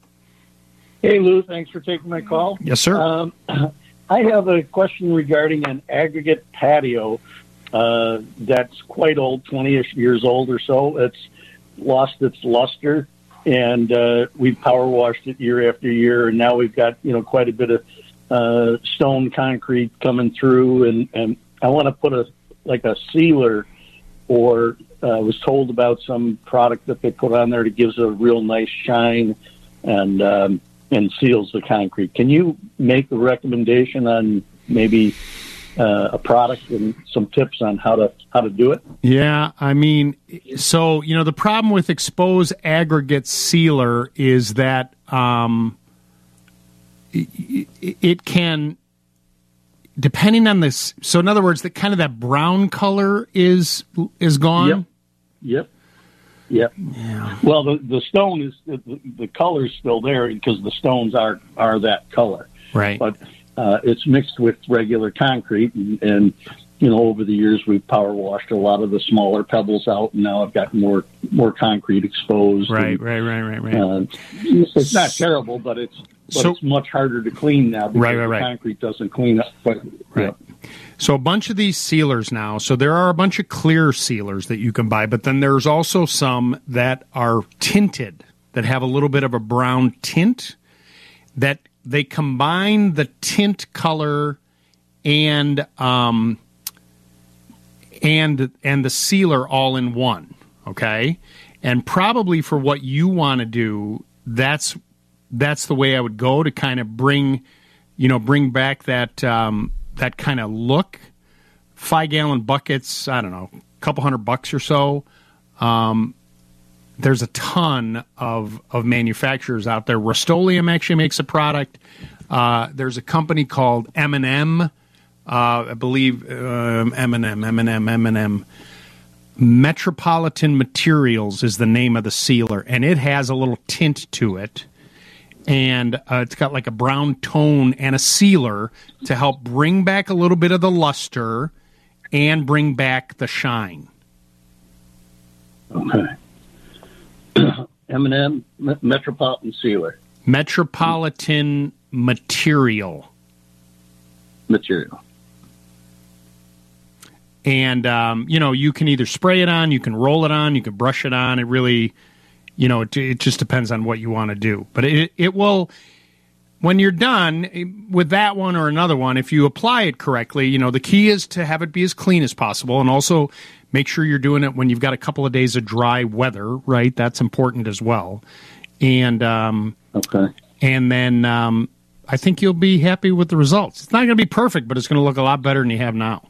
Hey, Lou. Thanks for taking my call. Yes, sir. Um, I have a question regarding an aggregate patio uh, that's quite old, twenty-ish years old or so. It's lost its luster, and uh, we've power washed it year after year, and now we've got, you know, quite a bit of uh, stone concrete coming through, and, and I want to put a like a sealer, or uh, was told about some product that they put on there that gives a real nice shine and um, and seals the concrete. Can you make a recommendation on maybe uh, a product and some tips on how to how to do it? Yeah, I mean, so, you know, the problem with Expose Aggregate Sealer is that um, it, it can, depending on this, so in other words, the kind of that brown color is is gone? Yep. Yep. Yeah. Well, the the stone is the, the color's still there because the stones are are that color. Right. But uh, it's mixed with regular concrete, and, and you know, over the years we've power washed a lot of the smaller pebbles out, and now I've got more more concrete exposed. Right. and, right. Right. Right. Right. Uh, it's not terrible, but it's but So- it's much harder to clean now because Right, right, the right. concrete doesn't clean up. But, Right. So a bunch of these sealers now. So there are a bunch of clear sealers that you can buy, but then there's also some that are tinted, that have a little bit of a brown tint, that they combine the tint color and um and and the sealer all in one. Okay, and probably for what you want to do, that's that's the way I would go to kind of bring, you know, bring back that um, that kind of look. Five gallon buckets, I don't know, a couple hundred bucks or so. Um, there's a ton of of manufacturers out there. Rust-Oleum actually makes a product. Uh, there's a company called M and M, uh, I believe um, M and M, M and M, M and M. Metropolitan Materials is the name of the sealer, and it has a little tint to it. And uh, it's got like a brown tone and a sealer to help bring back a little bit of the luster and bring back the shine. Okay. M and M Metropolitan Sealer. Metropolitan Material. Material. And, um, you know, you can either spray it on, you can roll it on, you can brush it on. It really, you know, it, it just depends on what you want to do. But it, it will, when you're done with that one or another one, if you apply it correctly, you know, the key is to have it be as clean as possible, and also make sure you're doing it when you've got a couple of days of dry weather, right? That's important as well. And um, okay. And then um, I think you'll be happy with the results. It's not going to be perfect, but it's going to look a lot better than you have now.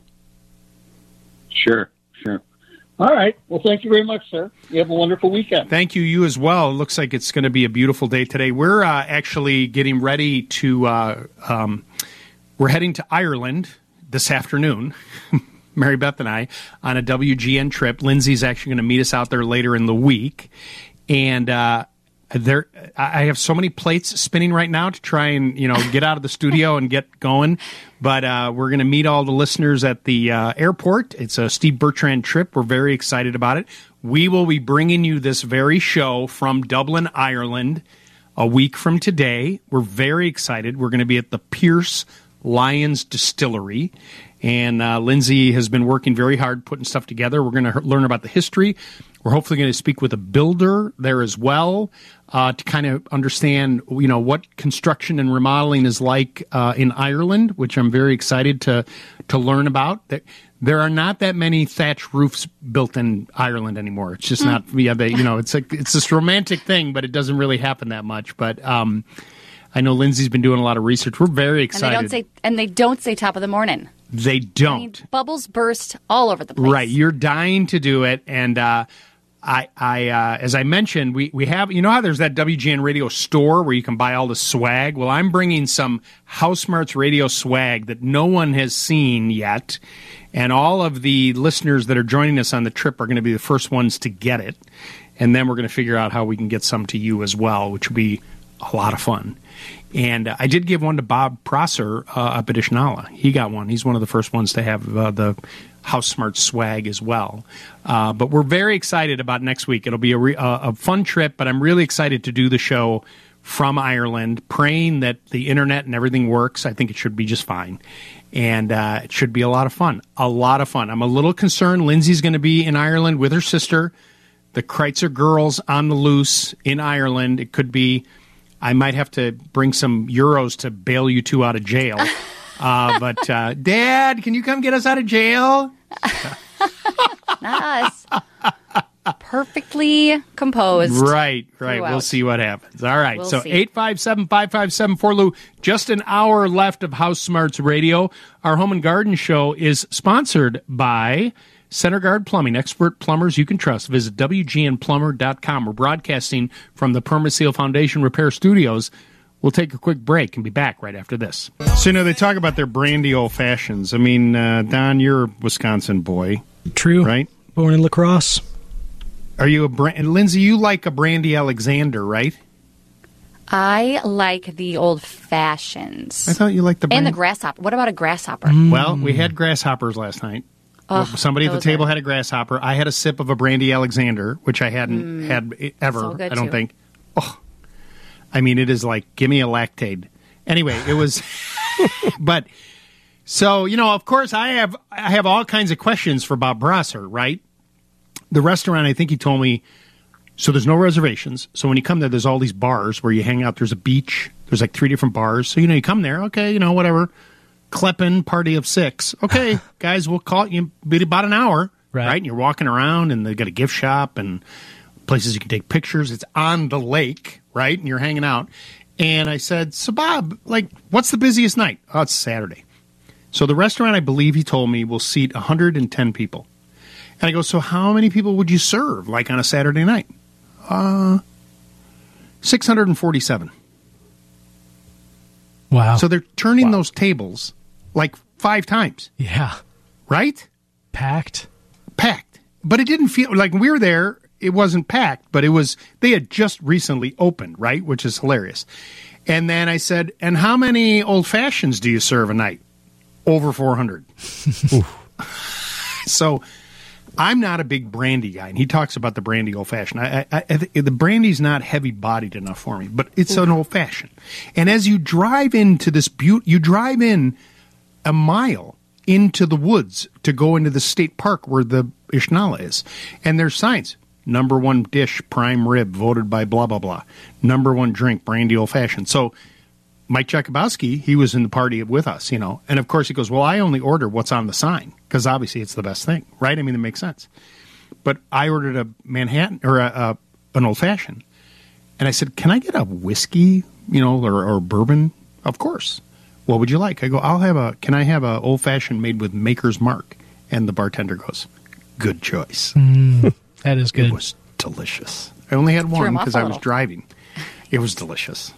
Sure, sure. All right. Well, thank you very much, sir. You have a wonderful weekend. Thank you. You as well. It looks like it's going to be a beautiful day today. We're uh, actually getting ready to, uh, um, we're heading to Ireland this afternoon, Mary Beth and I, on a W G N trip. Lindsay's actually going to meet us out there later in the week. And uh, there, I have so many plates spinning right now to try and, you know, get out of the studio and get going. But uh, we're going to meet all the listeners at the uh, airport. It's a Steve Bertrand trip. We're very excited about it. We will be bringing you this very show from Dublin, Ireland, a week from today. We're very excited. We're going to be at the Pierce Lyons Distillery. And uh, Lindsay has been working very hard putting stuff together. We're going to learn about the history. We're hopefully going to speak with a builder there as well uh, to kind of understand, you know, what construction and remodeling is like uh, in Ireland, which I'm very excited to to learn about. There are not that many thatch roofs built in Ireland anymore. It's just mm. not, yeah, they, you know, it's like it's this romantic thing, but it doesn't really happen that much. But um, I know Lindsay's been doing a lot of research. We're very excited. And they don't say, and they don't say top of the morning. They don't. I mean, bubbles burst all over the place. Right. You're dying to do it. And uh, I, I uh, as I mentioned, we, we have, you know how there's that W G N radio store where you can buy all the swag? Well, I'm bringing some House Smarts radio swag that no one has seen yet. And all of the listeners that are joining us on the trip are going to be the first ones to get it. And then we're going to figure out how we can get some to you as well, which will be a lot of fun. And uh, I did give one to Bob Prosser uh, up at Ishnala. He got one. He's one of the first ones to have uh, the House Smart swag as well. Uh, but we're very excited about next week. It'll be a, re- uh, a fun trip, but I'm really excited to do the show from Ireland, praying that the internet and everything works. I think it should be just fine. And uh, it should be a lot of fun. A lot of fun. I'm a little concerned. Lindsay's going to be in Ireland with her sister. The Kreitzer girls on the loose in Ireland. It could be... I might have to bring some euros to bail you two out of jail. Uh, but, uh, Dad, can you come get us out of jail? Not us. Perfectly composed. Right, right. throughout. We'll see what happens. All right. We'll so see. eight five seven, five five seven four, Lou. Just an hour left of House Smarts Radio. Our Home and Garden Show is sponsored by Center Guard Plumbing, expert plumbers you can trust. Visit W G N plumber dot com. We're broadcasting from the Permaseal Foundation Repair Studios. We'll take a quick break and be back right after this. So, you know, they talk about their brandy old fashions. I mean, uh, Don, you're a Wisconsin boy. True. Right? Born in La Crosse. Are you a brand? Lindsay, you like a Brandy Alexander, right? I like the old fashions. I thought you liked the And brand- the grasshopper. What about a grasshopper? Well, we had grasshoppers last night. Oh, Somebody at the those table are- had a grasshopper. I had a sip of a Brandy Alexander, which I hadn't Mm. had ever, So good, I don't too. think. Oh, I mean, it is like, give me a Lactaid. Anyway, it was, but, so, you know, of course, I have I have all kinds of questions for Bob Prosser, right? The restaurant, I think he told me, so there's no reservations. So when you come there, there's all these bars where you hang out. There's a beach. There's like three different bars. So, you know, you come there, okay, you know, whatever. Kleppen, party of six. Okay, guys, we'll call it you be about an hour, right. right? And you're walking around, and they got a gift shop and places you can take pictures. It's on the lake, right? And you're hanging out. And I said, so Bob, like, what's the busiest night? Oh, it's Saturday. So the restaurant, I believe he told me, will seat one hundred ten people. And I go, so how many people would you serve, like, on a Saturday night? Uh, six hundred forty-seven. Wow. So they're turning those tables like five times. Yeah. Right? Packed. Packed. But it didn't feel like when we were there, it wasn't packed, but it was, they had just recently opened, right? Which is hilarious. And then I said, and how many old fashions do you serve a night? Over four hundred. So I'm not a big brandy guy, and he talks about the brandy old fashioned. I, I, I, the brandy's not heavy bodied enough for me, but it's an old fashioned. And as you drive into this beaut, you drive in a mile into the woods to go into the state park where the Ishnala is, and there's signs: number one dish, prime rib, voted by blah blah blah. Number one drink, brandy old fashioned. So Mike Jakubowski, he was in the party with us, you know. And, of course, he goes, well, I only order what's on the sign because, obviously, it's the best thing, right? I mean, it makes sense. But I ordered a Manhattan or a, a, an old-fashioned. And I said, can I get a whiskey, you know, or, or bourbon? Of course. What would you like? I go, I'll have a, can I have a old-fashioned made with Maker's Mark? And the bartender goes, good choice. Mm, that is good. It was delicious. I only had one because I was driving. It was delicious.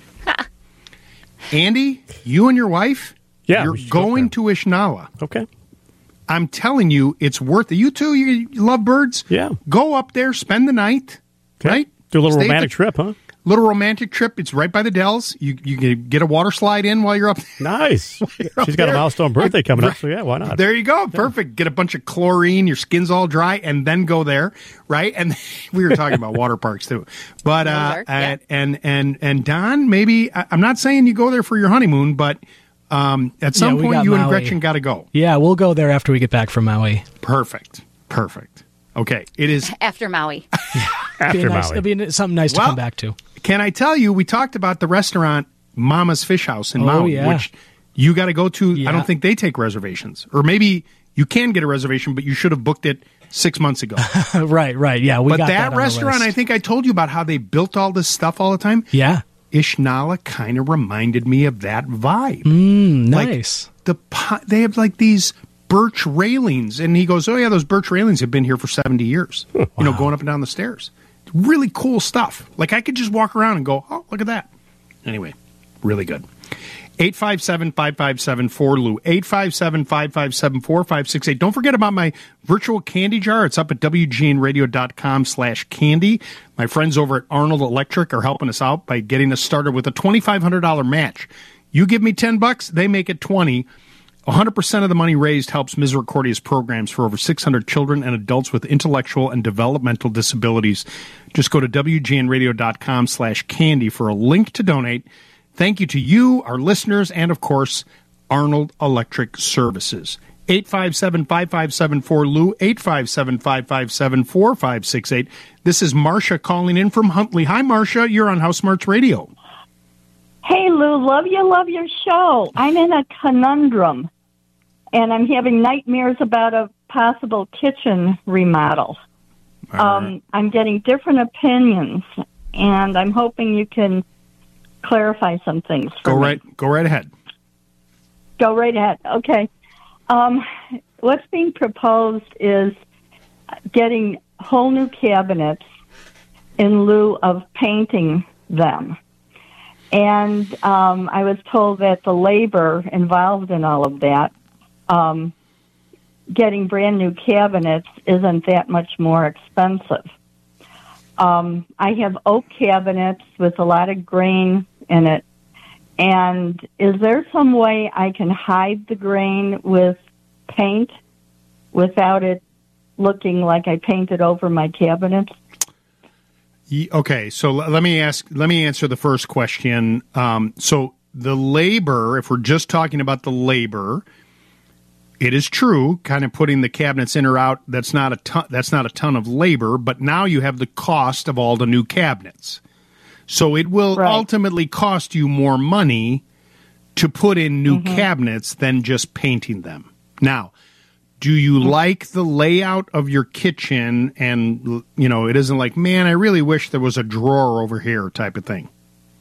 Andy, you and your wife, yeah, you're going to Ishnala. Okay. I'm telling you, it's worth it. You two, you, you love birds? Yeah. Go up there, spend the night, okay. right? Do a little Stay romantic the, trip, huh? Little romantic trip. It's right by the Dells. You you can get a water slide in while you're up there. Nice. She's got a milestone birthday coming up, so yeah, why not? There you go. Perfect. Get a bunch of chlorine, your skin's all dry, and then go there, right? And we were talking about water parks too. But uh, yeah. and and and Don, maybe I'm not saying you go there for your honeymoon, but um, at some yeah, point you Maui. and Gretchen got to go. Yeah, we'll go there after we get back from Maui. Perfect. Perfect. Okay, it is after Maui. After It'll be nice, Maui. It'll be something nice Well, to come back to. Can I tell you, we talked about the restaurant Mama's Fish House in Oh, Maui, yeah. which you got to go to. Yeah. I don't think they take reservations. Or maybe you can get a reservation, but you should have booked it six months ago. right, right. Yeah, we but got that, that on the restaurant, list. I think I told you about how they built all this stuff all the time. Yeah. Ishnala kind of reminded me of that vibe. Mm, Like, nice. the pi- They have like these birch railings. And he goes, oh, yeah, those birch railings have been here for seventy years, you know, going up and down the stairs. Really cool stuff. Like I could just walk around and go, oh, look at that. Anyway, really good. eight five seven, five five seven, four L U. eight five seven, five five seven, four five six eight. Don't forget about my virtual candy jar. It's up at W G N radio dot com slash candy. My friends over at Arnold Electric are helping us out by getting us started with a twenty-five hundred dollars match. You give me ten bucks, they make it twenty. one hundred percent of the money raised helps Misericordia's programs for over six hundred children and adults with intellectual and developmental disabilities. Just go to W G N radio dot com slash candy for a link to donate. Thank you to you, our listeners, and, of course, Arnold Electric Services. eight five seven, five five seven, four L U, eight five seven, five five seven, four five six eight. This is Marcia calling in from Huntley. Hi, Marcia. You're on House Smarts Radio. Hey, Lou, love you, love your show. I'm in a conundrum, and I'm having nightmares about a possible kitchen remodel. Um, I'm getting different opinions, and I'm hoping you can clarify some things for Go me. right, go right ahead. Go right ahead. Okay. Um, what's being proposed is getting whole new cabinets in lieu of painting them. And um, I was told that the labor involved in all of that, um, getting brand new cabinets isn't that much more expensive. Um, I have oak cabinets with a lot of grain in it. And is there some way I can hide the grain with paint without it looking like I painted over my cabinets? Ye- Okay, so l- let me ask. Let me answer the first question. Um, so the labor, if we're just talking about the labor, it is true. Kind of putting the cabinets in or out. That's not a ton. That's not a ton of labor. But now you have the cost of all the new cabinets. So it will Right. ultimately cost you more money to put in new cabinets than just painting them. Now, do you like the layout of your kitchen? And, you know, it isn't like, man, I really wish there was a drawer over here type of thing.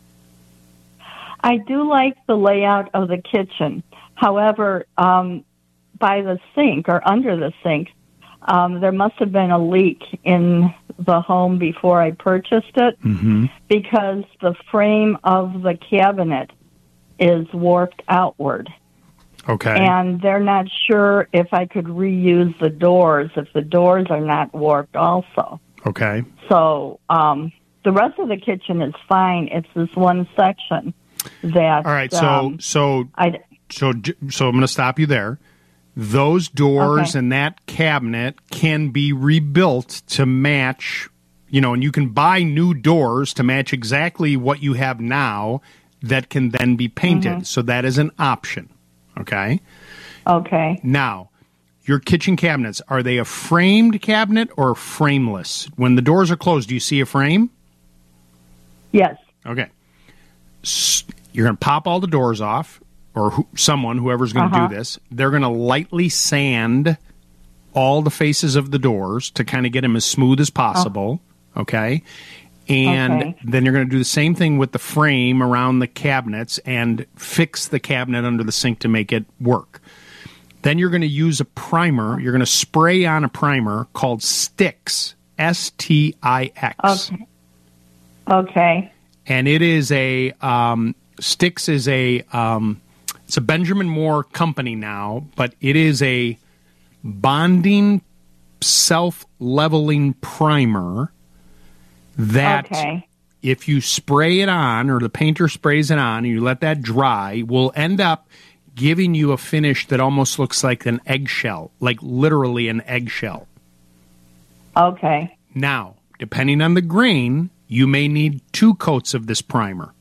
I do like the layout of the kitchen. However, um, by the sink or under the sink, um, there must have been a leak in the home before I purchased it Mm-hmm. because the frame of the cabinet is warped outward. Okay. And they're not sure if I could reuse the doors if the doors are not warped also. Okay. So um, the rest of the kitchen is fine. It's this one section that. All right. So, um, so, I, so, j- so I'm going to stop you there. Those doors Okay. and that cabinet can be rebuilt to match, you know, and you can buy new doors to match exactly what you have now that can then be painted. Mhm. So that is an option. Okay. Okay. Now, your kitchen cabinets, are they a framed cabinet or frameless? When the doors are closed, do you see a frame? Yes. Okay. S- You're going to pop all the doors off, or who, someone, whoever's going to Uh-huh. do this. They're going to lightly sand all the faces of the doors to kind of get them as smooth as possible. Okay. And Okay. then you're going to do the same thing with the frame around the cabinets and fix the cabinet under the sink to make it work. Then you're going to use a primer. You're going to spray on a primer called Stix, S T I X. Okay. Okay. And it is a, um, Stix is a, um, it's a Benjamin Moore company now, but it is a bonding, self-leveling primer that Okay. if you spray it on, or the painter sprays it on, and you let that dry, will end up giving you a finish that almost looks like an eggshell, like literally an eggshell. Okay. Now, depending on the grain, you may need two coats of this primer.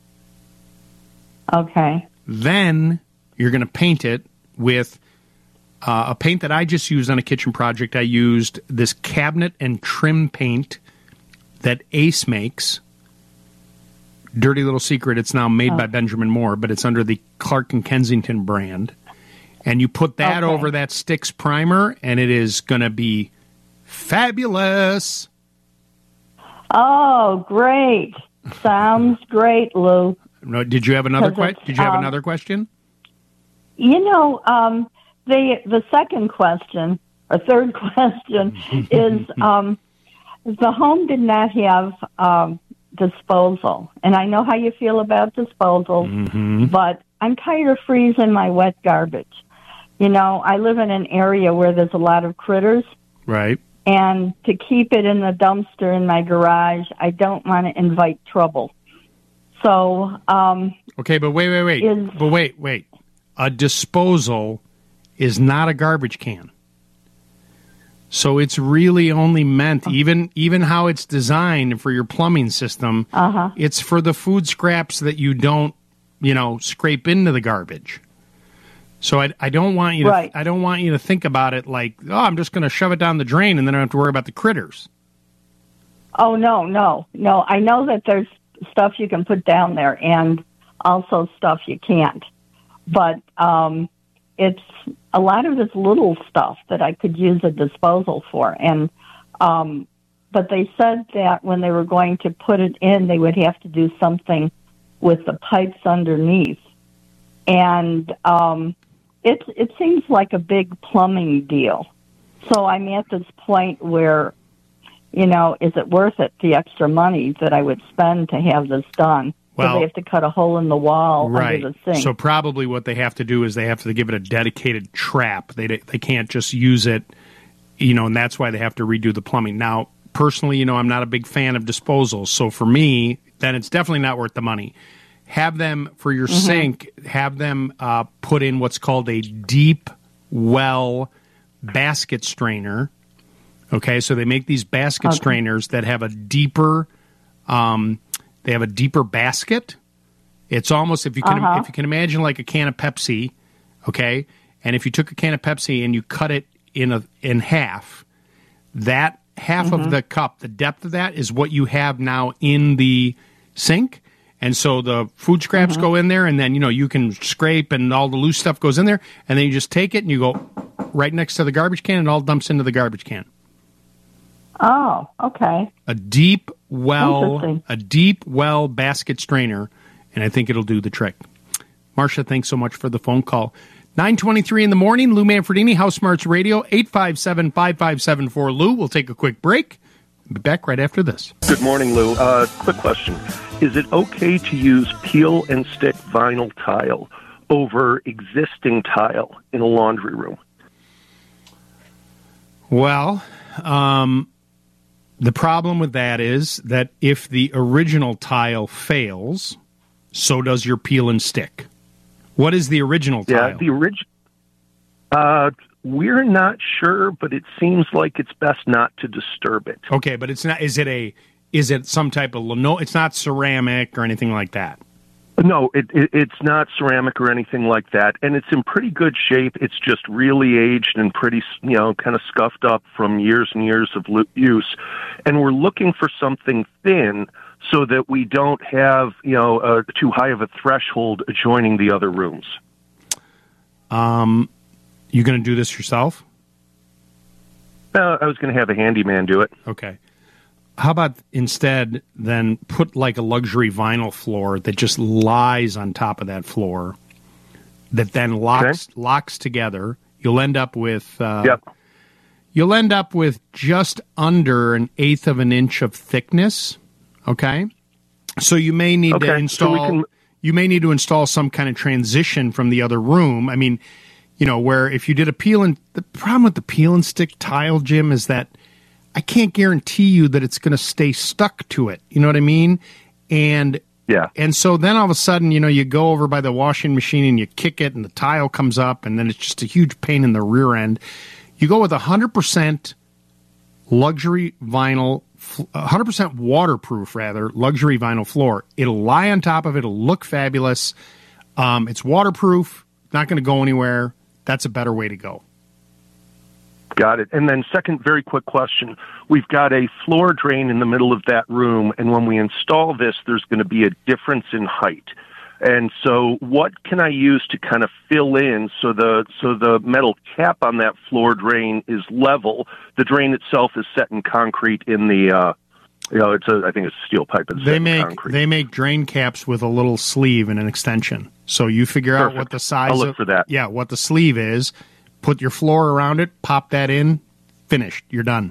Okay. Then you're going to paint it with uh, a paint that I just used on a kitchen project. I used this cabinet and trim paint that Ace makes. Dirty little secret, it's now made Oh. by Benjamin Moore, but it's under the Clark and Kensington brand. And you put that Okay. over that Stix primer, and it is going to be fabulous. Oh, great. Sounds great, Lou. No, did you have another Because question? it's, Did you have um, another question? You know, um, the the second question or third question is um, the home did not have um, disposal, and I know how you feel about disposal, Mm-hmm. but I'm tired of freezing my wet garbage. You know, I live in an area where there's a lot of critters, Right. and to keep it in the dumpster in my garage, I don't want to invite trouble. So, um, Okay, but wait, wait, wait. Is- but wait, wait. A disposal is not a garbage can. So it's really only meant, even even how it's designed for your plumbing system, uh-huh. it's for the food scraps that you don't, you know, scrape into the garbage. So I, I don't want you to Right. I don't want you to think about it like, oh, I'm just going to shove it down the drain and then I don't have to worry about the critters. Oh, no, no, no. I know that there's stuff you can put down there and also stuff you can't. But um, it's a lot of this little stuff that I could use a disposal for. And um, but they said that when they were going to put it in, they would have to do something with the pipes underneath. And um, it, it seems like a big plumbing deal. So I'm at this point where, you know, is it worth it, the extra money that I would spend to have this done? Well, so they have to cut a hole in the wall Right. under the sink. So probably what they have to do is they have to give it a dedicated trap. They they can't just use it, you know, and that's why they have to redo the plumbing. Now, personally, you know, I'm not a big fan of disposals. So for me, then it's definitely not worth the money. Have them, for your Mm-hmm. sink, have them uh, put in what's called a deep well basket strainer. Okay, so they make these basket Okay. strainers that have a deeper, um, they have a deeper basket. It's almost, if you can, Uh-huh. if you can imagine, like a can of Pepsi. Okay, and if you took a can of Pepsi and you cut it in a in half, that half Mhm. of the cup, the depth of that, is what you have now in the sink. And so the food scraps Mhm. go in there, and then, you know, you can scrape and all the loose stuff goes in there, and then you just take it and you go right next to the garbage can, and it all dumps into the garbage can. Oh, okay. A deep well, Interesting. a deep well basket strainer, and I think it'll do the trick. Marcia, thanks so much for the phone call. nine twenty-three in the morning, Lou Manfredini, House Smarts Radio, eight five seven, five five seven four, Lou. We'll take a quick break. Be back right after this. Good morning, Lou. Uh, quick question. Is it okay to use peel and stick vinyl tile over existing tile in a laundry room? Well, um, the problem with that is that if the original tile fails, so does your peel and stick. What is the original tile? Yeah, the original. Uh, we're not sure, but it seems like it's best not to disturb it. Okay, but it's not. Is it a? Is it some type of lino? It's not ceramic or anything like that. No, it, it, it's not ceramic or anything like that, and it's in pretty good shape. It's just really aged and pretty, you know, kind of scuffed up from years and years of lo- use. And we're looking for something thin so that we don't have, you know, uh, too high of a threshold adjoining the other rooms. Um, you going to do this yourself? Uh, I was going to have a handyman do it. Okay. How about instead then put like a luxury vinyl floor that just lies on top of that floor that then locks okay. locks together. You'll end up with uh, yep. You'll end up with just under an eighth of an inch of thickness. Okay, so you may need okay. to install. So can... You may need to install some kind of transition from the other room. I mean, you know, where if you did a peel and the problem with the peel and stick tile, Jim, is that I can't guarantee you that it's going to stay stuck to it. You know what I mean? And yeah, and so then all of a sudden, you know, you go over by the washing machine and you kick it, and the tile comes up, and then it's just a huge pain in the rear end. You go with a hundred percent luxury vinyl, a hundred percent waterproof, rather luxury vinyl floor. It'll lie on top of it. It'll look fabulous. Um, it's waterproof. Not going to go anywhere. That's a better way to go. Got it. And then second, very quick question. We've got a floor drain in the middle of that room, and when we install this, there's going to be a difference in height. And so what can I use to kind of fill in so the so the metal cap on that floor drain is level? The drain itself is set in concrete in the, uh, you know, it's a, I think it's steel pipe. It's They set in make concrete. they make drain caps with a little sleeve and an extension. So you figure out Perfect. what the size I'll look of, for that. Yeah, what the sleeve is, put your floor around it, pop that in, finished. You're done.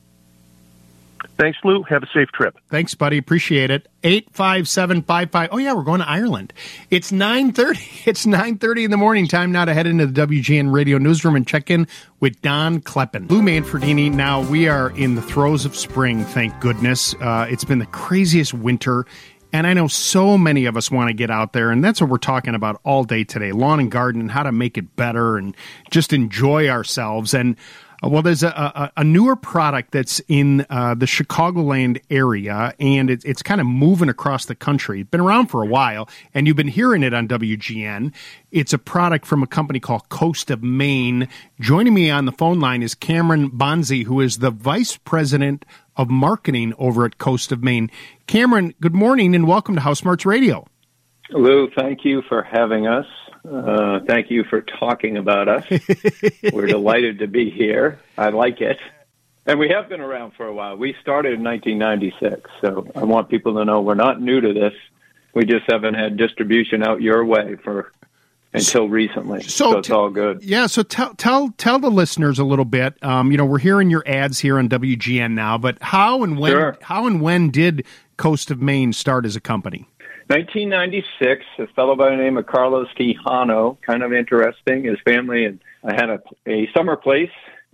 Thanks, Lou. Have a safe trip. Thanks, buddy. Appreciate it. eight five seven five five. Oh, yeah, we're going to Ireland. It's nine thirty. It's nine thirty in the morning. Time now to head into the W G N Radio Newsroom and check in with Don Kleppen. Lou Manfredini. Now, we are in the throes of spring, thank goodness. Uh, it's been the craziest winter, and I know so many of us want to get out there, and that's what we're talking about all day today. Lawn and garden and how to make it better and just enjoy ourselves. And well, there's a, a, a newer product that's in uh, the Chicagoland area, and it, it's kind of moving across the country. It's been around for a while, and you've been hearing it on W G N. It's a product from a company called Coast of Maine. Joining me on the phone line is Cameron Bonzi, who is the Vice President of Marketing over at Coast of Maine. Cameron, good morning, and welcome to House Smarts Radio. Lou, thank you for having us. Uh, thank you for talking about us. We're delighted to be here. I like it. And we have been around for a while. We started in nineteen ninety-six, so I want people to know we're not new to this. We just haven't had distribution out your way for until recently, so, so it's t- all good. Yeah, so tell tell tell the listeners a little bit. Um, you know, we're hearing your ads here on W G N now, but how and when Sure. how and when did Coast of Maine start as a company? nineteen ninety-six, a fellow by the name of Carlos Quijano, kind of interesting. His family, and I had a, a summer place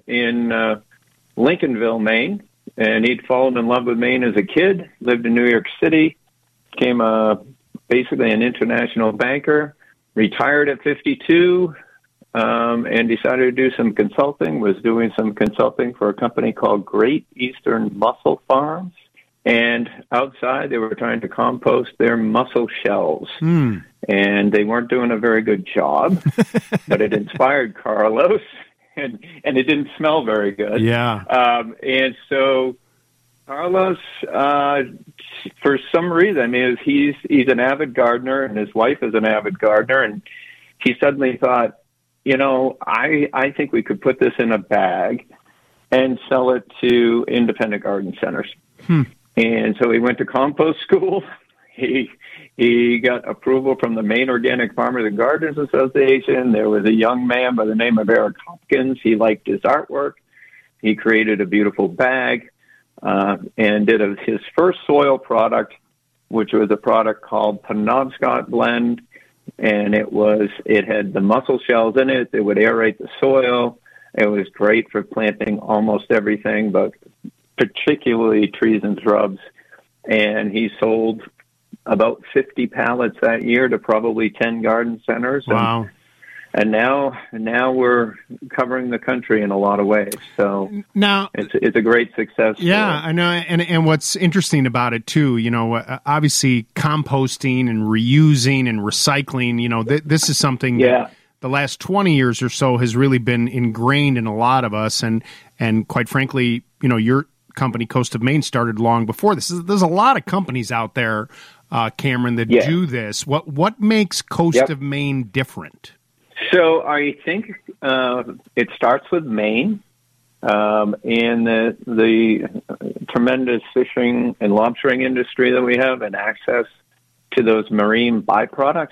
in uh, Lincolnville, Maine, and he'd fallen in love with Maine as a kid, lived in New York City, became a, basically an international banker, retired at fifty-two, um, and decided to do some consulting, was doing some consulting for a company called Great Eastern Mussel Farms. And outside, they were trying to compost their mussel shells. Hmm. And they weren't doing a very good job, but it inspired Carlos, and, and it didn't smell very good. Yeah. Um, and so Carlos, uh, for some reason, I mean, he's, he's an avid gardener, and his wife is an avid gardener, and he suddenly thought, you know, I, I think we could put this in a bag and sell it to independent garden centers. Hmm. And so he went to compost school. He he got approval from the Maine Organic Farmers and Gardeners Association. There was a young man by the name of Eric Hopkins. He liked his artwork. He created a beautiful bag uh, and did a, his first soil product, which was a product called Penobscot Blend. And it was it had the mussel shells in it. It would aerate the soil. It was great for planting almost everything, but particularly trees and shrubs, and he sold about fifty pallets that year to probably ten garden centers. Wow. And, and now, now we're covering the country in a lot of ways. So now it's it's a great success. Yeah, I know. And and what's interesting about it too, you know, uh, obviously composting and reusing and recycling, you know, th- this is something Yeah. that the last twenty years or so has really been ingrained in a lot of us. And, and quite frankly, you know, you're company, Coast of Maine, started long before this. There's a lot of companies out there, uh, Cameron, that Yeah. do this. What what makes Coast Yep. of Maine different? So I think uh, it starts with Maine um, and the, the tremendous fishing and lobstering industry that we have and access to those marine byproducts.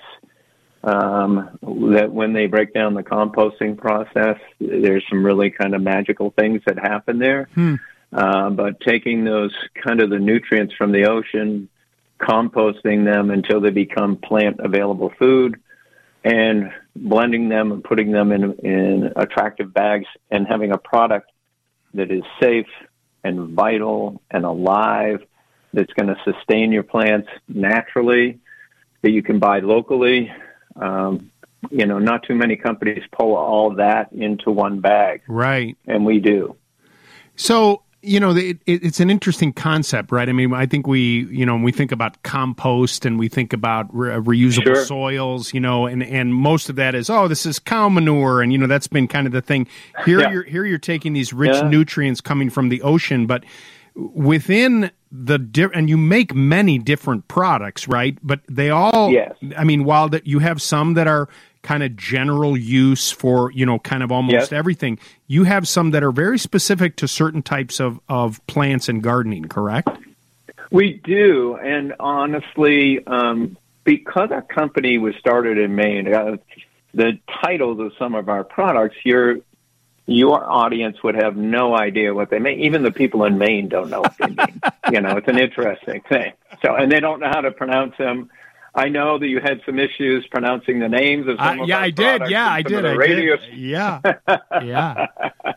Um, that when they break down the composting process, there's some really kind of magical things that happen there. Hmm. Uh, but taking those kind of the nutrients from the ocean, composting them until they become plant available food, and blending them and putting them in, in attractive bags and having a product that is safe and vital and alive, that's going to sustain your plants naturally, that you can buy locally. Um, you know, not too many companies pull all that into one bag. Right. And we do. So, you know, it, it, it's an interesting concept, right? I mean, I think we, you know, when we think about compost and we think about re- reusable Sure. soils, you know, and, and most of that is, oh, this is cow manure. And, you know, that's been kind of the thing. Here, Yeah. you're, here you're taking these rich Yeah. nutrients coming from the ocean, but within the, di- and you make many different products, right? But they all, Yes. I mean, while that you have some that are kind of general use for, you know, kind of almost Yes. everything, you have some that are very specific to certain types of, of plants and gardening, correct? We do. And honestly, um, because our company was started in Maine, uh, the titles of some of our products, your your audience would have no idea what they mean. Even the people in Maine don't know what they mean. You know, it's an interesting thing. So, and they don't know how to pronounce them. I know that you had some issues pronouncing the names of some Uh, of yeah, our I did. products Yeah, and I some did. of the I radio did. Yeah. Yeah.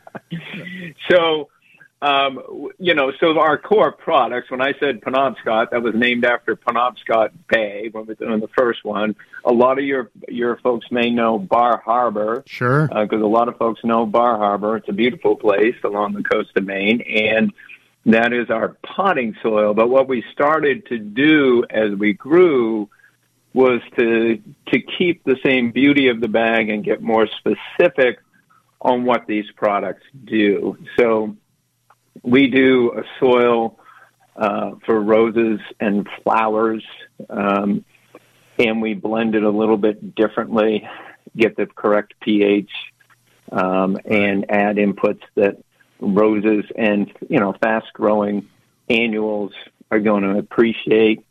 So, um, w- you know, so our core products, when I said Penobscot, that was named after Penobscot Bay when we were doing the first one. A lot of your your folks may know Bar Harbor. Sure. Because a lot of folks know Bar Harbor. It's a beautiful place along the coast of Maine. And that is our potting soil. But what we started to do as we grew was to to keep the same beauty of the bag and get more specific on what these products do. So we do a soil uh, for roses and flowers, um, and we blend it a little bit differently, get the correct pH, um, and add inputs that roses and, you know, fast-growing annuals are going to appreciate.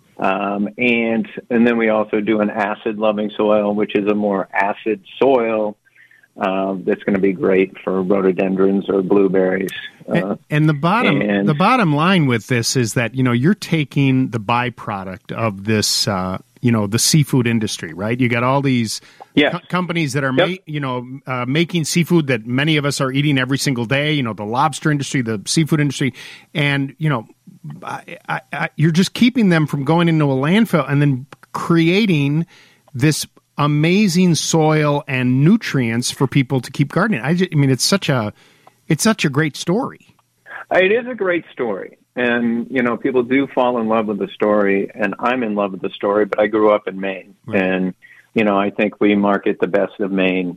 Um, and and then we also do an acid-loving soil, which is a more acid soil uh, that's going to be great for rhododendrons or blueberries. Uh, And, and the bottom and- the bottom line with this is that, you know, you're taking the byproduct of this, uh, you know, the seafood industry, right? You got all these Yes. co- companies that are, Yep. ma- you know, uh, making seafood that many of us are eating every single day. You know, the lobster industry, the seafood industry, and you know, I, I, I, you're just keeping them from going into a landfill and then creating this amazing soil and nutrients for people to keep gardening. I, just, I mean, it's such a it's such a great story. It is a great story. And, you know, people do fall in love with the story, and I'm in love with the story, but I grew up in Maine. Right. And, you know, I think we market the best of Maine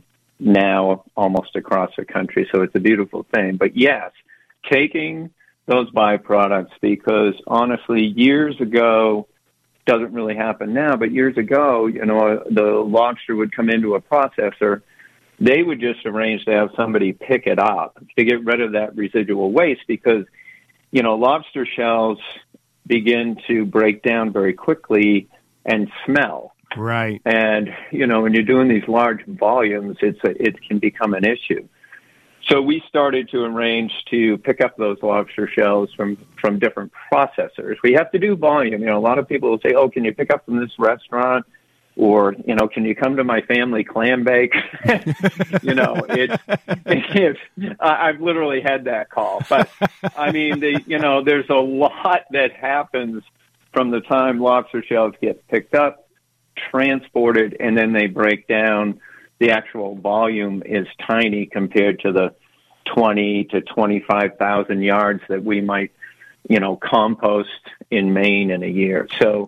now almost across the country, so it's a beautiful thing. But, yes, taking those byproducts, because, honestly, years ago, doesn't really happen now, but years ago, you know, the lobster would come into a processor. They would just arrange to have somebody pick it up to get rid of that residual waste because, you know, lobster shells begin to break down very quickly and smell. Right. And, you know, when you're doing these large volumes, it's a, it can become an issue. So we started to arrange to pick up those lobster shells from, from different processors. We have to do volume. You know, a lot of people will say, oh, can you pick up from this restaurant? Or, you know, can you come to my family clam bake? you know, it's, it's I- I've literally had that call. But, I mean, the, you know, there's a lot that happens from the time lobster shells get picked up, transported, and then they break down. The actual volume is tiny compared to the twenty to twenty-five thousand yards that we might, you know, compost in Maine in a year. So,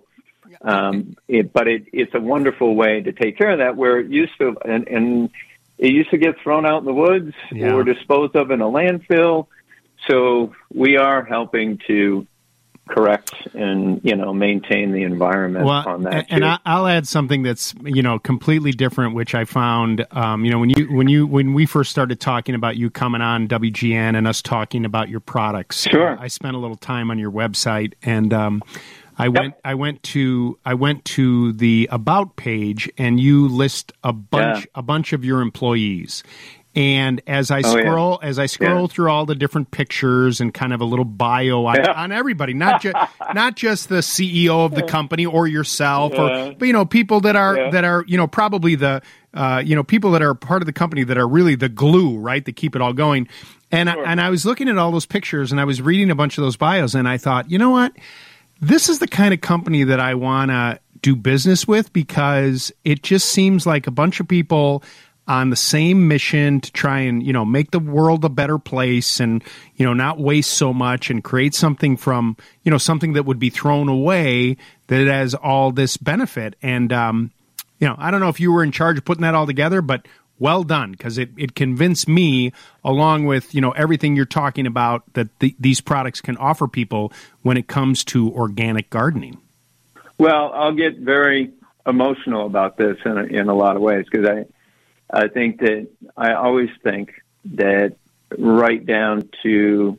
um, it, but it, it's a wonderful way to take care of that. Where it used to, and, and it used to get thrown out in the woods Yeah. or disposed of in a landfill. so we are helping to correct and, you know, maintain the environment well, on that. And, and I, I'll add something that's, you know, completely different, which I found, um, you know, when you when you when we first started talking about you coming on W G N and us talking about your products. Sure. Uh, I spent a little time on your website, and um, I went I went to I went to the About page, and you list a bunch Yeah. a bunch of your employees. And as I Oh, yeah. scroll, as I scroll Yeah. through all the different pictures and kind of a little bio on, Yeah. on everybody, not just not just the C E O of the company or yourself, Yeah. or but you know people that are Yeah. that are you know probably the uh, you know people that are part of the company that are really the glue, right, that keep it all going. And I, and I was looking at all those pictures, and I was reading a bunch of those bios, and I thought, you know what, this is the kind of company that I want to do business with, because it just seems like a bunch of people on the same mission to try and, you know, make the world a better place, and, you know, not waste so much, and create something from, you know, something that would be thrown away that it has all this benefit. And, um, you know, I don't know if you were in charge of putting that all together, but well done, because it, it convinced me, along with, you know, everything you're talking about, that the, these products can offer people when it comes to organic gardening. Well, I'll get very emotional about this in a, in a lot of ways, because I, I think that I always think that right down to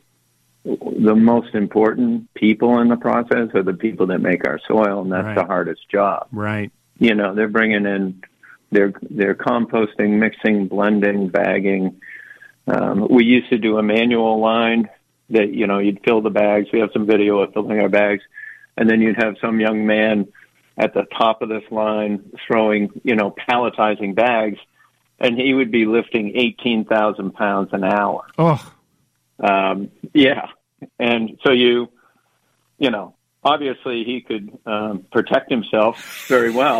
the most important people in the process are the people that make our soil, and that's Right. the hardest job. Right. You know, they're bringing in, they're they're composting, mixing, blending, bagging. Um, we used to do a manual line that, you know, you'd fill the bags. We have some video of filling our bags, and then you'd have some young man at the top of this line throwing, you know, palletizing bags, and he would be lifting eighteen thousand pounds an hour. Oh, um, yeah. And so you, you know, obviously he could um, protect himself very well,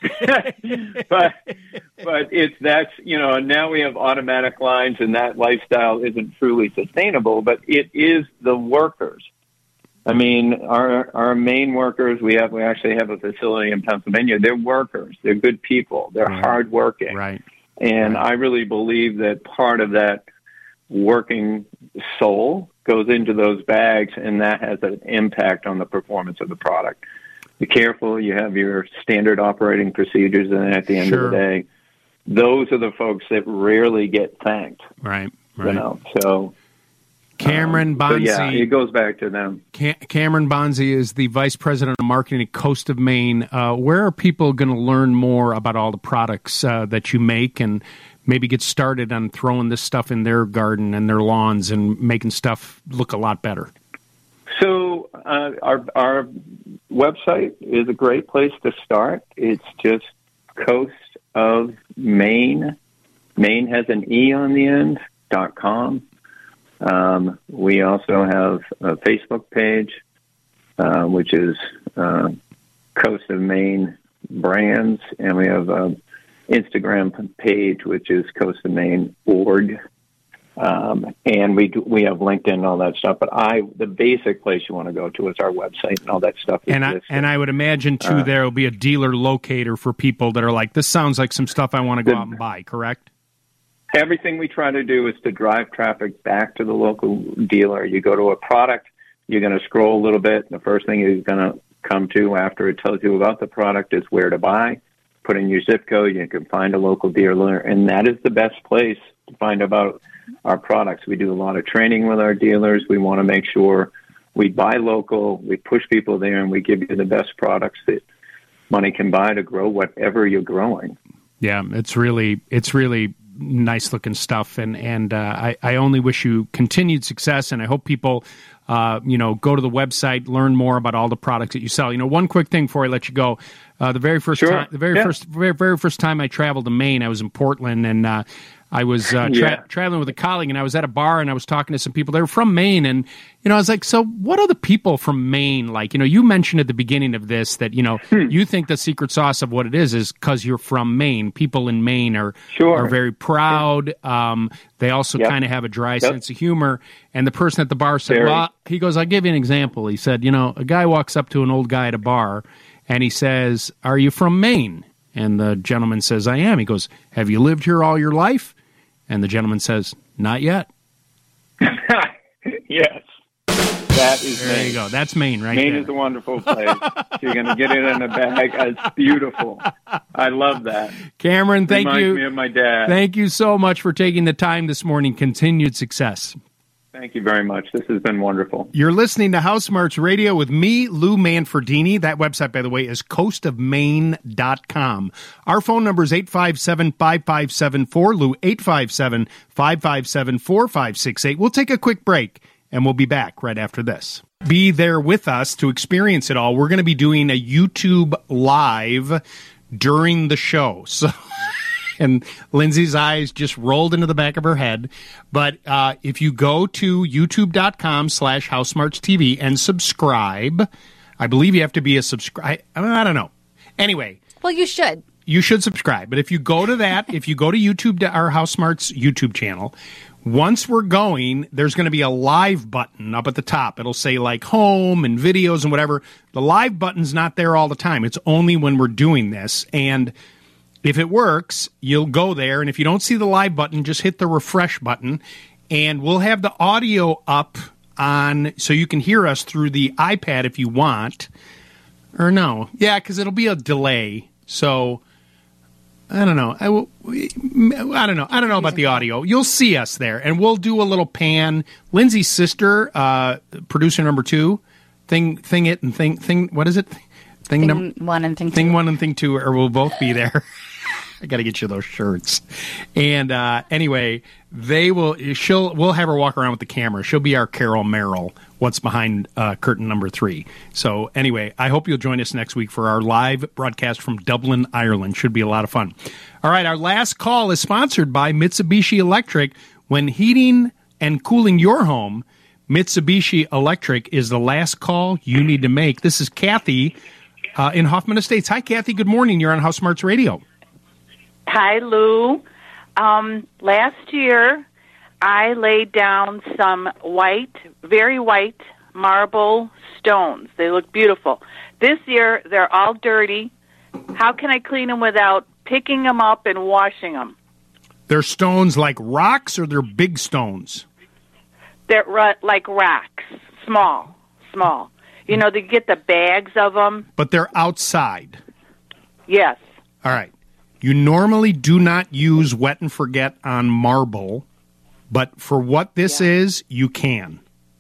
but but it's that's you know, and now we have automatic lines, and that lifestyle isn't truly sustainable. But it is the workers. I mean, our our main workers. We have we actually have a facility in Pennsylvania. They're workers. They're good people. They're Right. hardworking. Right. And I really believe that part of that working soul goes into those bags, and that has an impact on the performance of the product. Be careful. You have your standard operating procedures, and then at the end Sure. of the day, those are the folks that rarely get thanked. Right. You Right. know, so Cameron um, so Bonzi. yeah, it goes back to them. Cam- Cameron Bonzi is the Vice President of Marketing at Coast of Maine. Uh, where are people going to learn more about all the products uh, that you make, and maybe get started on throwing this stuff in their garden and their lawns and making stuff look a lot better? So uh, our our website is a great place to start. It's just Coast of Maine. Maine has an E on the end, dot com. Um, we also have a Facebook page, uh, which is uh, Coast of Maine Brands, and we have an Instagram page, which is Coast of Maine org. Um, and we do, we have LinkedIn and all that stuff. But I, the basic place you want to go to is our website, and all that stuff is And I, listed. and I would imagine, too, Uh, there will be a dealer locator for people that are like, this sounds like some stuff I want to go out and buy, correct? Everything we try to do is to drive traffic back to the local dealer. You go to a product, you're going to scroll a little bit. The first thing you're going to come to after it tells you about the product is where to buy. Put in your zip code, you can find a local dealer, and that is the best place to find about our products. We do a lot of training with our dealers. We want to make sure we buy local, we push people there, and we give you the best products that money can buy to grow whatever you're growing. Yeah, it's really it's really nice looking stuff, and and uh, I I only wish you continued success, and I hope people uh, you know go to the website, learn more about all the products that you sell. You know, one quick thing before I let you go, uh, the very first Sure. time, the very Yeah. first very very first time I traveled to Maine, I was in Portland, and uh, I was uh, tra- Yeah. traveling with a colleague, and I was at a bar, and I was talking to some people. They were from Maine, and you know, I was like, "So, what are the people from Maine like?" You know, you mentioned at the beginning of this that you know Hmm. you think the secret sauce of what it is is because you're from Maine. People in Maine are Sure. are very proud. Um, they also Yep. kind of have a dry Yep. sense of humor. And the person at the bar said, Very. "Well," he goes, "I'll give you an example." He said, "You know, a guy walks up to an old guy at a bar, and he says, 'Are you from Maine?' And the gentleman says, 'I am.' He goes, 'Have you lived here all your life?' And the gentleman says, 'Not yet.'" Yes. That is There Maine. you go. That's Maine right Maine there. is a wonderful place. You're going to get it in a bag. It's beautiful. I love that. Cameron, thank Reminds you. me of my dad. Thank you so much for taking the time this morning. Continued success. Thank you very much. This has been wonderful. You're listening to House Smarts Radio with me, Lou Manfredini. That website, by the way, is coast of maine dot com. Our phone number is eight five seven, five five seven four, Lou, eight five seven, five five seven, four five six eight. We'll take a quick break, and we'll be back right after this. Be there with us to experience it all. We're going to be doing a YouTube Live during the show. So... And Lindsay's eyes just rolled into the back of her head. But uh, if you go to youtube.com slash HouseSmartsTV and subscribe, I believe you have to be a subscribe. I, I don't know. Anyway. Well, you should. You should subscribe. But if you go to that, if you go to YouTube, our House Smarts YouTube channel, once we're going, there's going to be a live button up at the top. It'll say like home and videos and whatever. The live button's not there all the time. It's only when we're doing this. And if it works, you'll go there, and if you don't see the live button, just hit the refresh button, and we'll have the audio up on so you can hear us through the iPad if you want. Or no. Yeah, because it'll be a delay. So, I don't know. I, will, I don't know. I don't know about the audio. You'll see us there, and we'll do a little pan. Lindsay's sister, uh, producer number two, thing, thing it, and thing, thing, what is it? Thing, Thing num- one and thing two. Thing one and thing two, or we'll both be there. I got to get you those shirts. And uh, anyway, they will. She'll. We'll have her walk around with the camera. She'll be our Carol Merrill. What's behind uh, curtain number three? So anyway, I hope you'll join us next week for our live broadcast from Dublin, Ireland. Should be a lot of fun. All right, our last call is sponsored by Mitsubishi Electric. When heating and cooling your home, Mitsubishi Electric is the last call you need to make. This is Kathy uh, in Hoffman Estates. Hi, Kathy. Good morning. You're on House Smarts Radio. Hi, Lou. Um, last year, I laid down some white, very white marble stones. They look beautiful. This year, they're all dirty. How can I clean them without picking them up and washing them? They're stones like rocks, or they're big stones? They're ru- like rocks, small, small. You know, they get the bags of them. But they're outside. Yes. All right. You normally do not use wet and forget on marble, but for what this is, you can.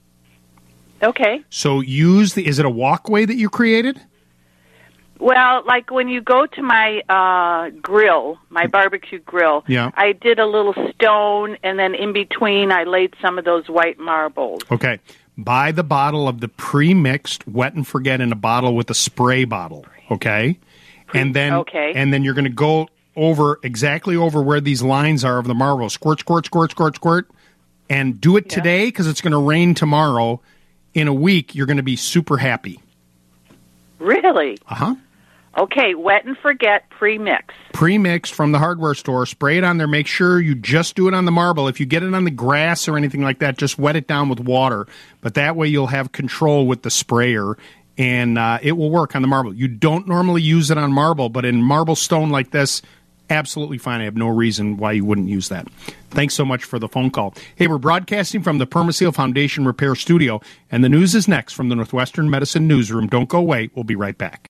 Okay. So use the, is it a walkway that you created? Well, like when you go to my uh, grill, my barbecue grill, Yeah. I did a little stone, and then in between I laid some of those white marbles. Okay. Buy the bottle of the pre-mixed wet and forget in a bottle with a spray bottle, okay? And then Okay. and then you're going to go over exactly over where these lines are of the marble. Squirt, squirt, squirt, squirt, squirt. And do it today because it's going to rain tomorrow. In a week, you're going to be super happy. Really? Uh-huh. Okay, wet and forget pre-mix. Pre-mixed from the hardware store. Spray it on there. Make sure you just do it on the marble. If you get it on the grass or anything like that, just wet it down with water. But that way you'll have control with the sprayer, and uh, it will work on the marble. You don't normally use it on marble, but in marble stone like this, absolutely fine. I have no reason why you wouldn't use that. Thanks so much for the phone call. Hey, we're broadcasting from the Permaseal Foundation Repair Studio, and the news is next from the Northwestern Medicine Newsroom. Don't go away. We'll be right back.